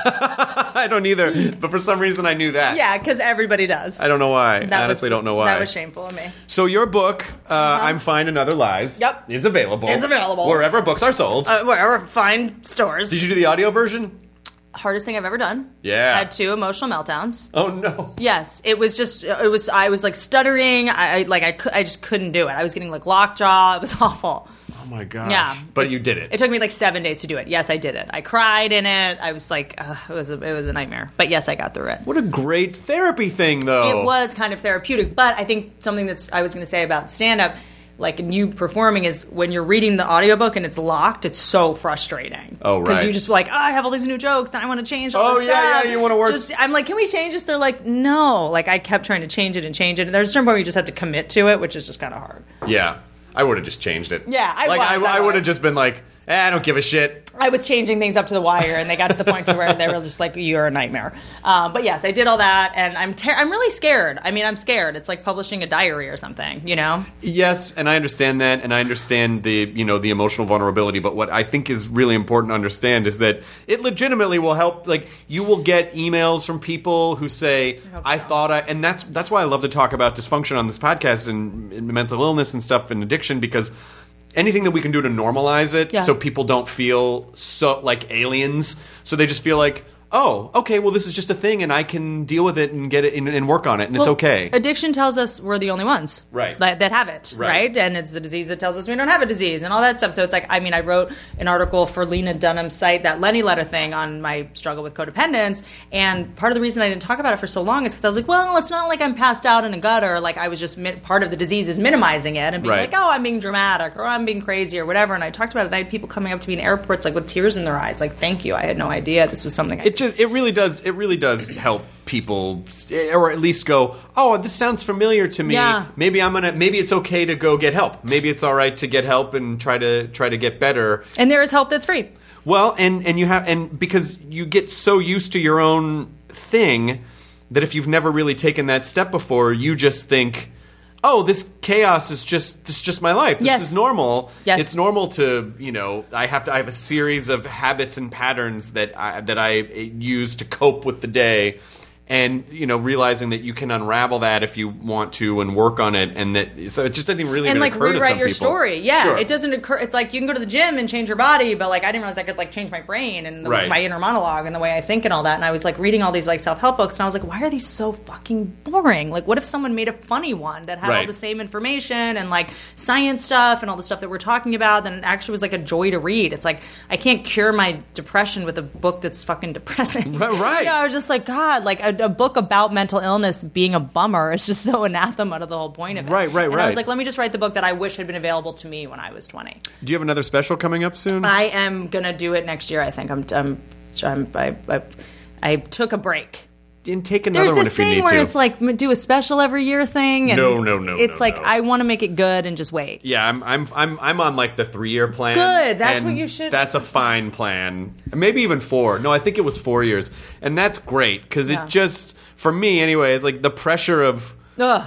I don't either, but for some reason I knew that. Yeah, because everybody does. I don't know why. That I honestly was- don't know why. That was shameful of me. So your book, uh, I'm Fine and Other Lies, Yep. is available. It's available. Wherever books are sold. Uh, wherever, fine stores. Did you do the audio version? Hardest thing I've ever done. Yeah. Had two emotional meltdowns. Oh, no. Yes, it was just, it was, I was like stuttering. I, I like, I, cou- I just couldn't do it. I was getting like lockjaw. It was awful. Oh, my gosh. Yeah. But you did it. It took me like seven days to do it. Yes, I did it. I cried in it. I was like, uh, it was a, it was a nightmare. But yes, I got through it. What a great therapy thing, though. It was kind of therapeutic. But I think something that's I was going to say about stand-up, like in you performing, is when you're reading the audiobook and it's locked, it's so frustrating. Oh, right. Because you just like, oh, I have all these new jokes, and I want to change all Oh, this yeah, stuff. yeah, you wanna work- Just, I'm like, can we change this? They're like, no. Like, I kept trying to change it and change it. And there's a certain point where you just have to commit to it, which is just kind of hard. Yeah. I would have just changed it. Yeah, I like, was, I, I I would have was. just been like, eh, I don't give a shit. I was changing things up to the wire, and they got to the point to where they were just like, "You're a nightmare." Um, but yes, I did all that, and I'm ter- I'm really scared. I mean, I'm scared. It's like publishing a diary or something, you know? Yes, and I understand that, and I understand the you know the emotional vulnerability. But what I think is really important to understand is that it legitimately will help. Like you will get emails from people who say, "I, so. thought I," and that's that's why I love to talk about dysfunction on this podcast and, and mental illness and stuff and addiction, because anything that we can do to normalize it Yeah. so people don't feel so like aliens, so they just feel like, oh, okay, well, this is just a thing, and I can deal with it and get it and, and work on it, and it's Well, okay. Addiction tells us we're the only ones, Right. That, that have it, Right. right. And it's a disease that tells us we don't have a disease and all that stuff. So it's like, I mean, I wrote an article for Lena Dunham's site, that Lenny letter thing, on my struggle with codependence. And part of the reason I didn't talk about it for so long is because I was like, well, it's not like I'm passed out in a gutter. Like I was just mi- part of the disease is minimizing it and being Right. like, oh, I'm being dramatic or I'm being crazy or whatever. And I talked about it. And I had people coming up to me in airports like with tears in their eyes, like, thank you. I had no idea this was something. I It just it really does it really does help people, or at least go, oh, this sounds familiar to me. Yeah. Maybe I'm gonna maybe it's okay to go get help. Maybe it's all right to get help and try to try to get better. and there is help that's free. Well, and and you have and because you get so used to your own thing that if you've never really taken that step before, you just think, oh, this chaos is just this is just my life. This Yes. is normal. Yes. It's normal to, you know, I have to I have a series of habits and patterns that I that I use to cope with the day. And, you know, realizing that you can unravel that if you want to and work on it, and that so it just doesn't really and even like occur to rewrite some your people. story. Yeah, Sure. it doesn't occur. It's like you can go to the gym and change your body, but like I didn't realize I could like change my brain and the, Right. my inner monologue and the way I think and all that. And I was like reading all these like self help books, and I was like, why are these so fucking boring? Like, what if someone made a funny one that had all Right. the same information and like science stuff and all the stuff that we're talking about? Then it actually was like a joy to read. It's like I can't cure my depression with a book that's fucking depressing. Right, right. Yeah, I was just like, God, like a, a book about mental illness being a bummer is just so anathema to the whole point of it. Right, right, and I was right. like, let me just write the book that I wish had been available to me when I was twenty. Do you have another special coming up soon? I am gonna do it next year. I think I'm. I'm. I'm I, I, I took a break. And take another There's one this if you thing need where to. it's like m- do a special every year thing. And No, no, no, It's no, like no. I want to make it good and just wait. Yeah, I'm I'm I'm I'm on like the three year plan. Good, that's and what you should- That's a fine plan. Maybe even four. No, I think it was four years, and that's great because Yeah. it just for me anyway. It's like the pressure of Ugh.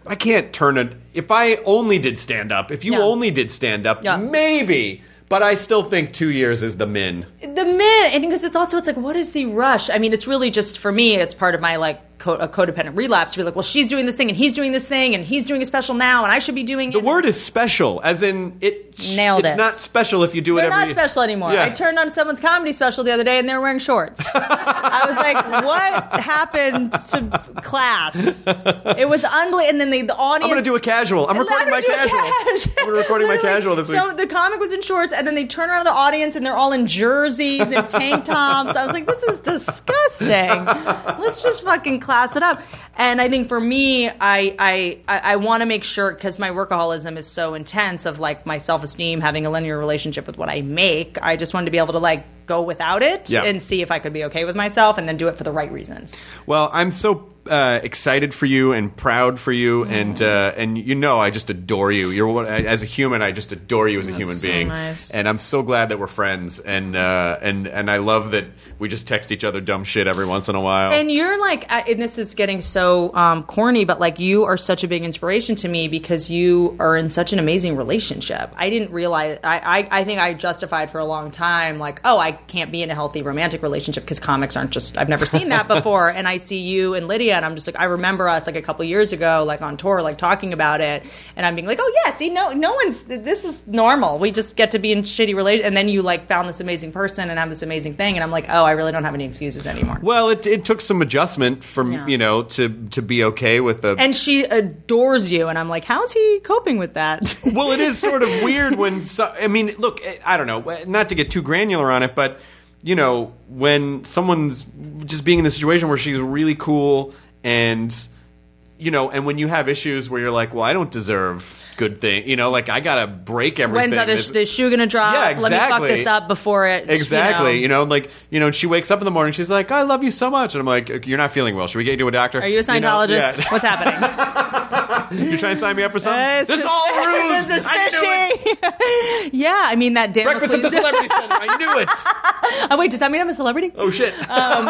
I can't turn it. If I only did stand up, if you Yeah. only did stand up, Yeah. maybe. But I still think two years is the min. The min, and because it's also, it's like, what is the rush? I mean, it's really just, for me, it's part of my, like, co- a codependent relapse. You're like, well, she's doing this thing, and he's doing this thing, and he's doing a special now, and I should be doing The it. word is special, as in it. Nailed it's it. not special if you do it They're every. not special anymore. Yeah. I turned on someone's comedy special the other day, and they were wearing shorts. I was like, what happened to class? It was unbelievable. And then they, the audience... I'm going to do a casual. I'm And recording I'm my gonna do a casual. cash. I'm recording my Literally. casual this week. So the comic was in shorts, and then they turn around to the audience, and they're all in jerseys and tank tops. I was like, this is disgusting. Let's just fucking class it up. And I think for me, I I, I, I want to make sure, because my workaholism is so intense of like my self-esteem, having a linear relationship with what I make, I just wanted to be able to like go without it Yeah. and see if I could be okay with myself and then do it for the right reasons. Well, I'm so uh, excited for you and proud for you, and uh, and you know I just adore you. You're one, as a human, I just adore you as a human so being, nice. and I'm so glad that we're friends, and uh, and and I love that we just text each other dumb shit every once in a while. And you're like, I- and this is getting so um, corny, but like you are such a big inspiration to me because you are in such an amazing relationship. I didn't realize, I, I, I think I justified for a long time, like, oh, I can't be in a healthy romantic relationship because comics aren't just, I've never seen that before. And I see you and Lydia, and I'm just like, I remember us like a couple years ago, like on tour, like talking about it. And I'm being like, oh, yeah, see, no, no one's, this is normal. We just get to be in shitty relationships. And then you like found this amazing person and have this amazing thing. And I'm like, oh, I really don't have any excuses anymore. well, it it took some adjustment from Yeah. you know to to be okay with the. And she adores you, and I'm like, how's he coping with that? Well, it is sort of weird when so, I mean, look, I don't know, not to get too granular on it, but you know, when someone's just being in the situation where she's really cool, and you know, and when you have issues where you're like, well, I don't deserve good thing, you know, like I gotta break everything. When's the, It's- the shoe gonna drop? Yeah, Let me fuck exactly. this up before it. Exactly. You You know. know, like, you know, and she wakes up in the morning, she's like, I love you so much. And I'm like, you're not feeling well. Should we get you to a doctor? Are you a know, Scientologist? yeah. What's happening? You trying to sign me up for something? Uh, this is all a ruse. This is I knew it. fishy. Yeah, I mean that Dan Breakfast at the McLean- Celebrity Center. I knew it. Oh wait, does that mean I'm a celebrity? Oh, shit. Um,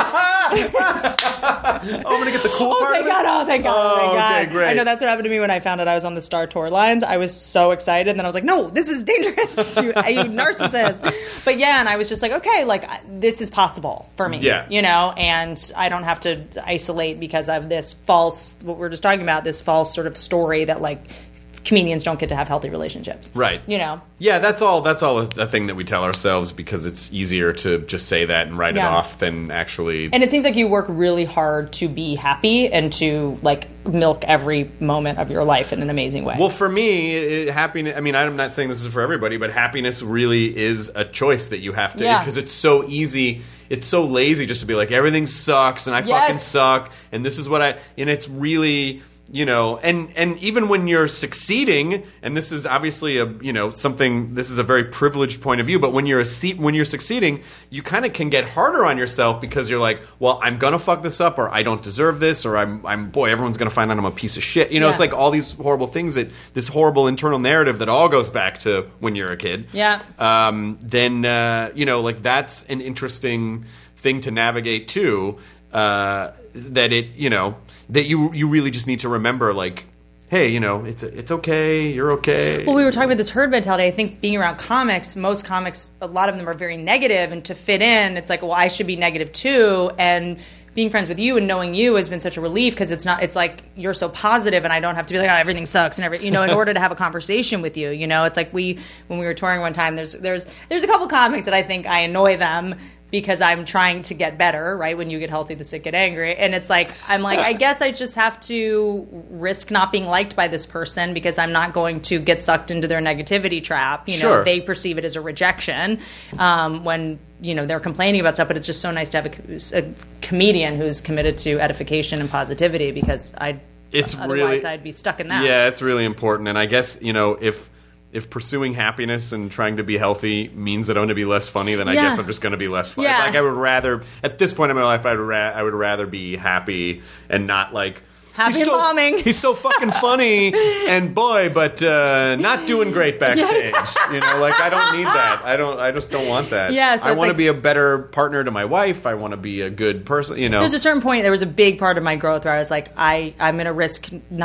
oh, I'm going to get the cool Oh, part thank of it? God. Oh, thank God. Oh, Oh, thank God. okay, great. I know that's what happened to me when I found out I was on the Star Tour lines. I was so excited. And then I was like, no, this is dangerous. you, you narcissist. But yeah, and I was just like, okay, like I- this is possible for me. Yeah. You know, and I don't have to isolate because of this false, what we're just talking about, this false sort of story that like comedians don't get to have healthy relationships. Right. You know? Yeah, that's all. That's all a, a thing that we tell ourselves because it's easier to just say that and write it Yeah. off than actually. And it seems like you work really hard to be happy and to like milk every moment of your life in an amazing way. Well, for me, it, happiness. I mean, I'm not saying this is for everybody, but happiness really is a choice that you have to, Yeah. because it's so easy. It's so lazy just to be like, everything sucks and I Yes. fucking suck and this is what I. And it's really. You know, and, and even when you're succeeding, and this is obviously a you know something. This is a very privileged point of view. But when you're a se- when you're succeeding, you kind of can get harder on yourself because you're like, well, I'm gonna fuck this up, or I don't deserve this, or I'm I'm boy, everyone's gonna find out I'm a piece of shit. You know, Yeah. it's like all these horrible things that this horrible internal narrative that all goes back to when you're a kid. Yeah. Um. Then uh, you know, like that's an interesting thing to navigate too. Uh, that it, you know, that you you really just need to remember, like, hey, you know, it's it's okay, you're okay. Well, we were talking about this herd mentality. I think being around comics, most comics, a lot of them are very negative, and to fit in, it's like, well, I should be negative too. And being friends with you and knowing you has been such a relief because it's not. It's like you're so positive, and I don't have to be like, oh, everything sucks and every, you know, in order to have a conversation with you. You know, it's like we when we were touring one time. There's there's there's a couple comics that I think I annoy them. Because I'm trying to get better, right? When you get healthy, the sick get angry. And it's like, I'm like, I guess I just have to risk not being liked by this person because I'm not going to get sucked into their negativity trap. You know, Sure. they perceive it as a rejection um, when, you know, they're complaining about stuff. But it's just so nice to have a, co- a comedian who's committed to edification and positivity because I, It's otherwise really- I'd be stuck in that. Yeah, it's really important. And I guess, you know, if if pursuing happiness and trying to be healthy means that I'm going to be less funny, then I Yeah. guess I'm just going to be less funny. Yeah. Like I would rather, at this point in my life, I would ra- I would rather be happy and not like. Happy he's and so, bombing. He's so fucking funny, and boy, but uh, not doing great backstage. You know, like I don't need that. I don't. I just don't want that. Yeah, so I it's want to like- be a better partner to my wife. I want to be a good person. You know, There's a certain point, there was a big part of my growth where I was like, I, I'm going to risk not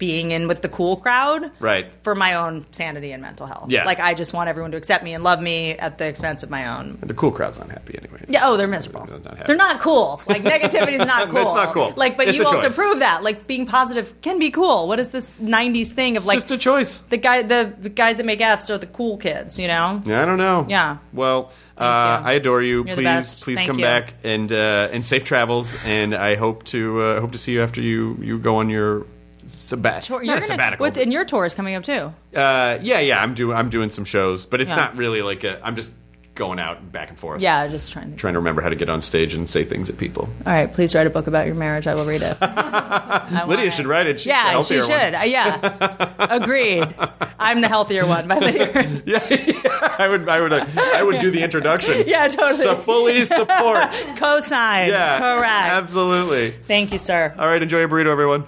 being in with the cool crowd. Right. For my own sanity and mental health. Yeah. Like, I just want everyone to accept me and love me at the expense of my own. The cool crowd's not happy anyway. Yeah, oh, they're miserable. They're not happy. They're not cool. Like, negativity is not cool. It's not cool. Like, but It's you a also choice. prove that. Like, being positive can be cool. What is this nineties thing of, like... Just a choice. The guy, the, the guys that make Fs are the cool kids, you know? Yeah, I don't know. Yeah. Well, uh, you. I adore you. You're the please, best. please Thank come you. back and uh, and safe travels. And I hope to uh, hope to see you after you, you go on your sabbat- Tour- not You're a gonna, sabbatical. what's, and your tour is coming up, too. Uh, yeah, yeah. I'm doing I'm doing some shows, but it's Yeah. not really like a. I'm just going out back and forth. Yeah, just trying to... Trying to remember how to get on stage and say things at people. All right, please write a book about your marriage. I will read it. I want Lydia it. should write it. She's the Yeah, she healthier should. one. Uh, yeah, agreed. I'm the healthier one by Lydia. Yeah, yeah, I would, I would, uh, I would do the introduction. Yeah, totally. So fully support. Cosign. Yeah, Correct. absolutely. Thank you, sir. All right, enjoy your burrito, everyone.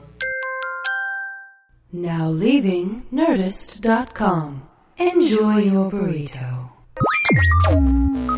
Now leaving Nerdist dot com. Enjoy your burrito.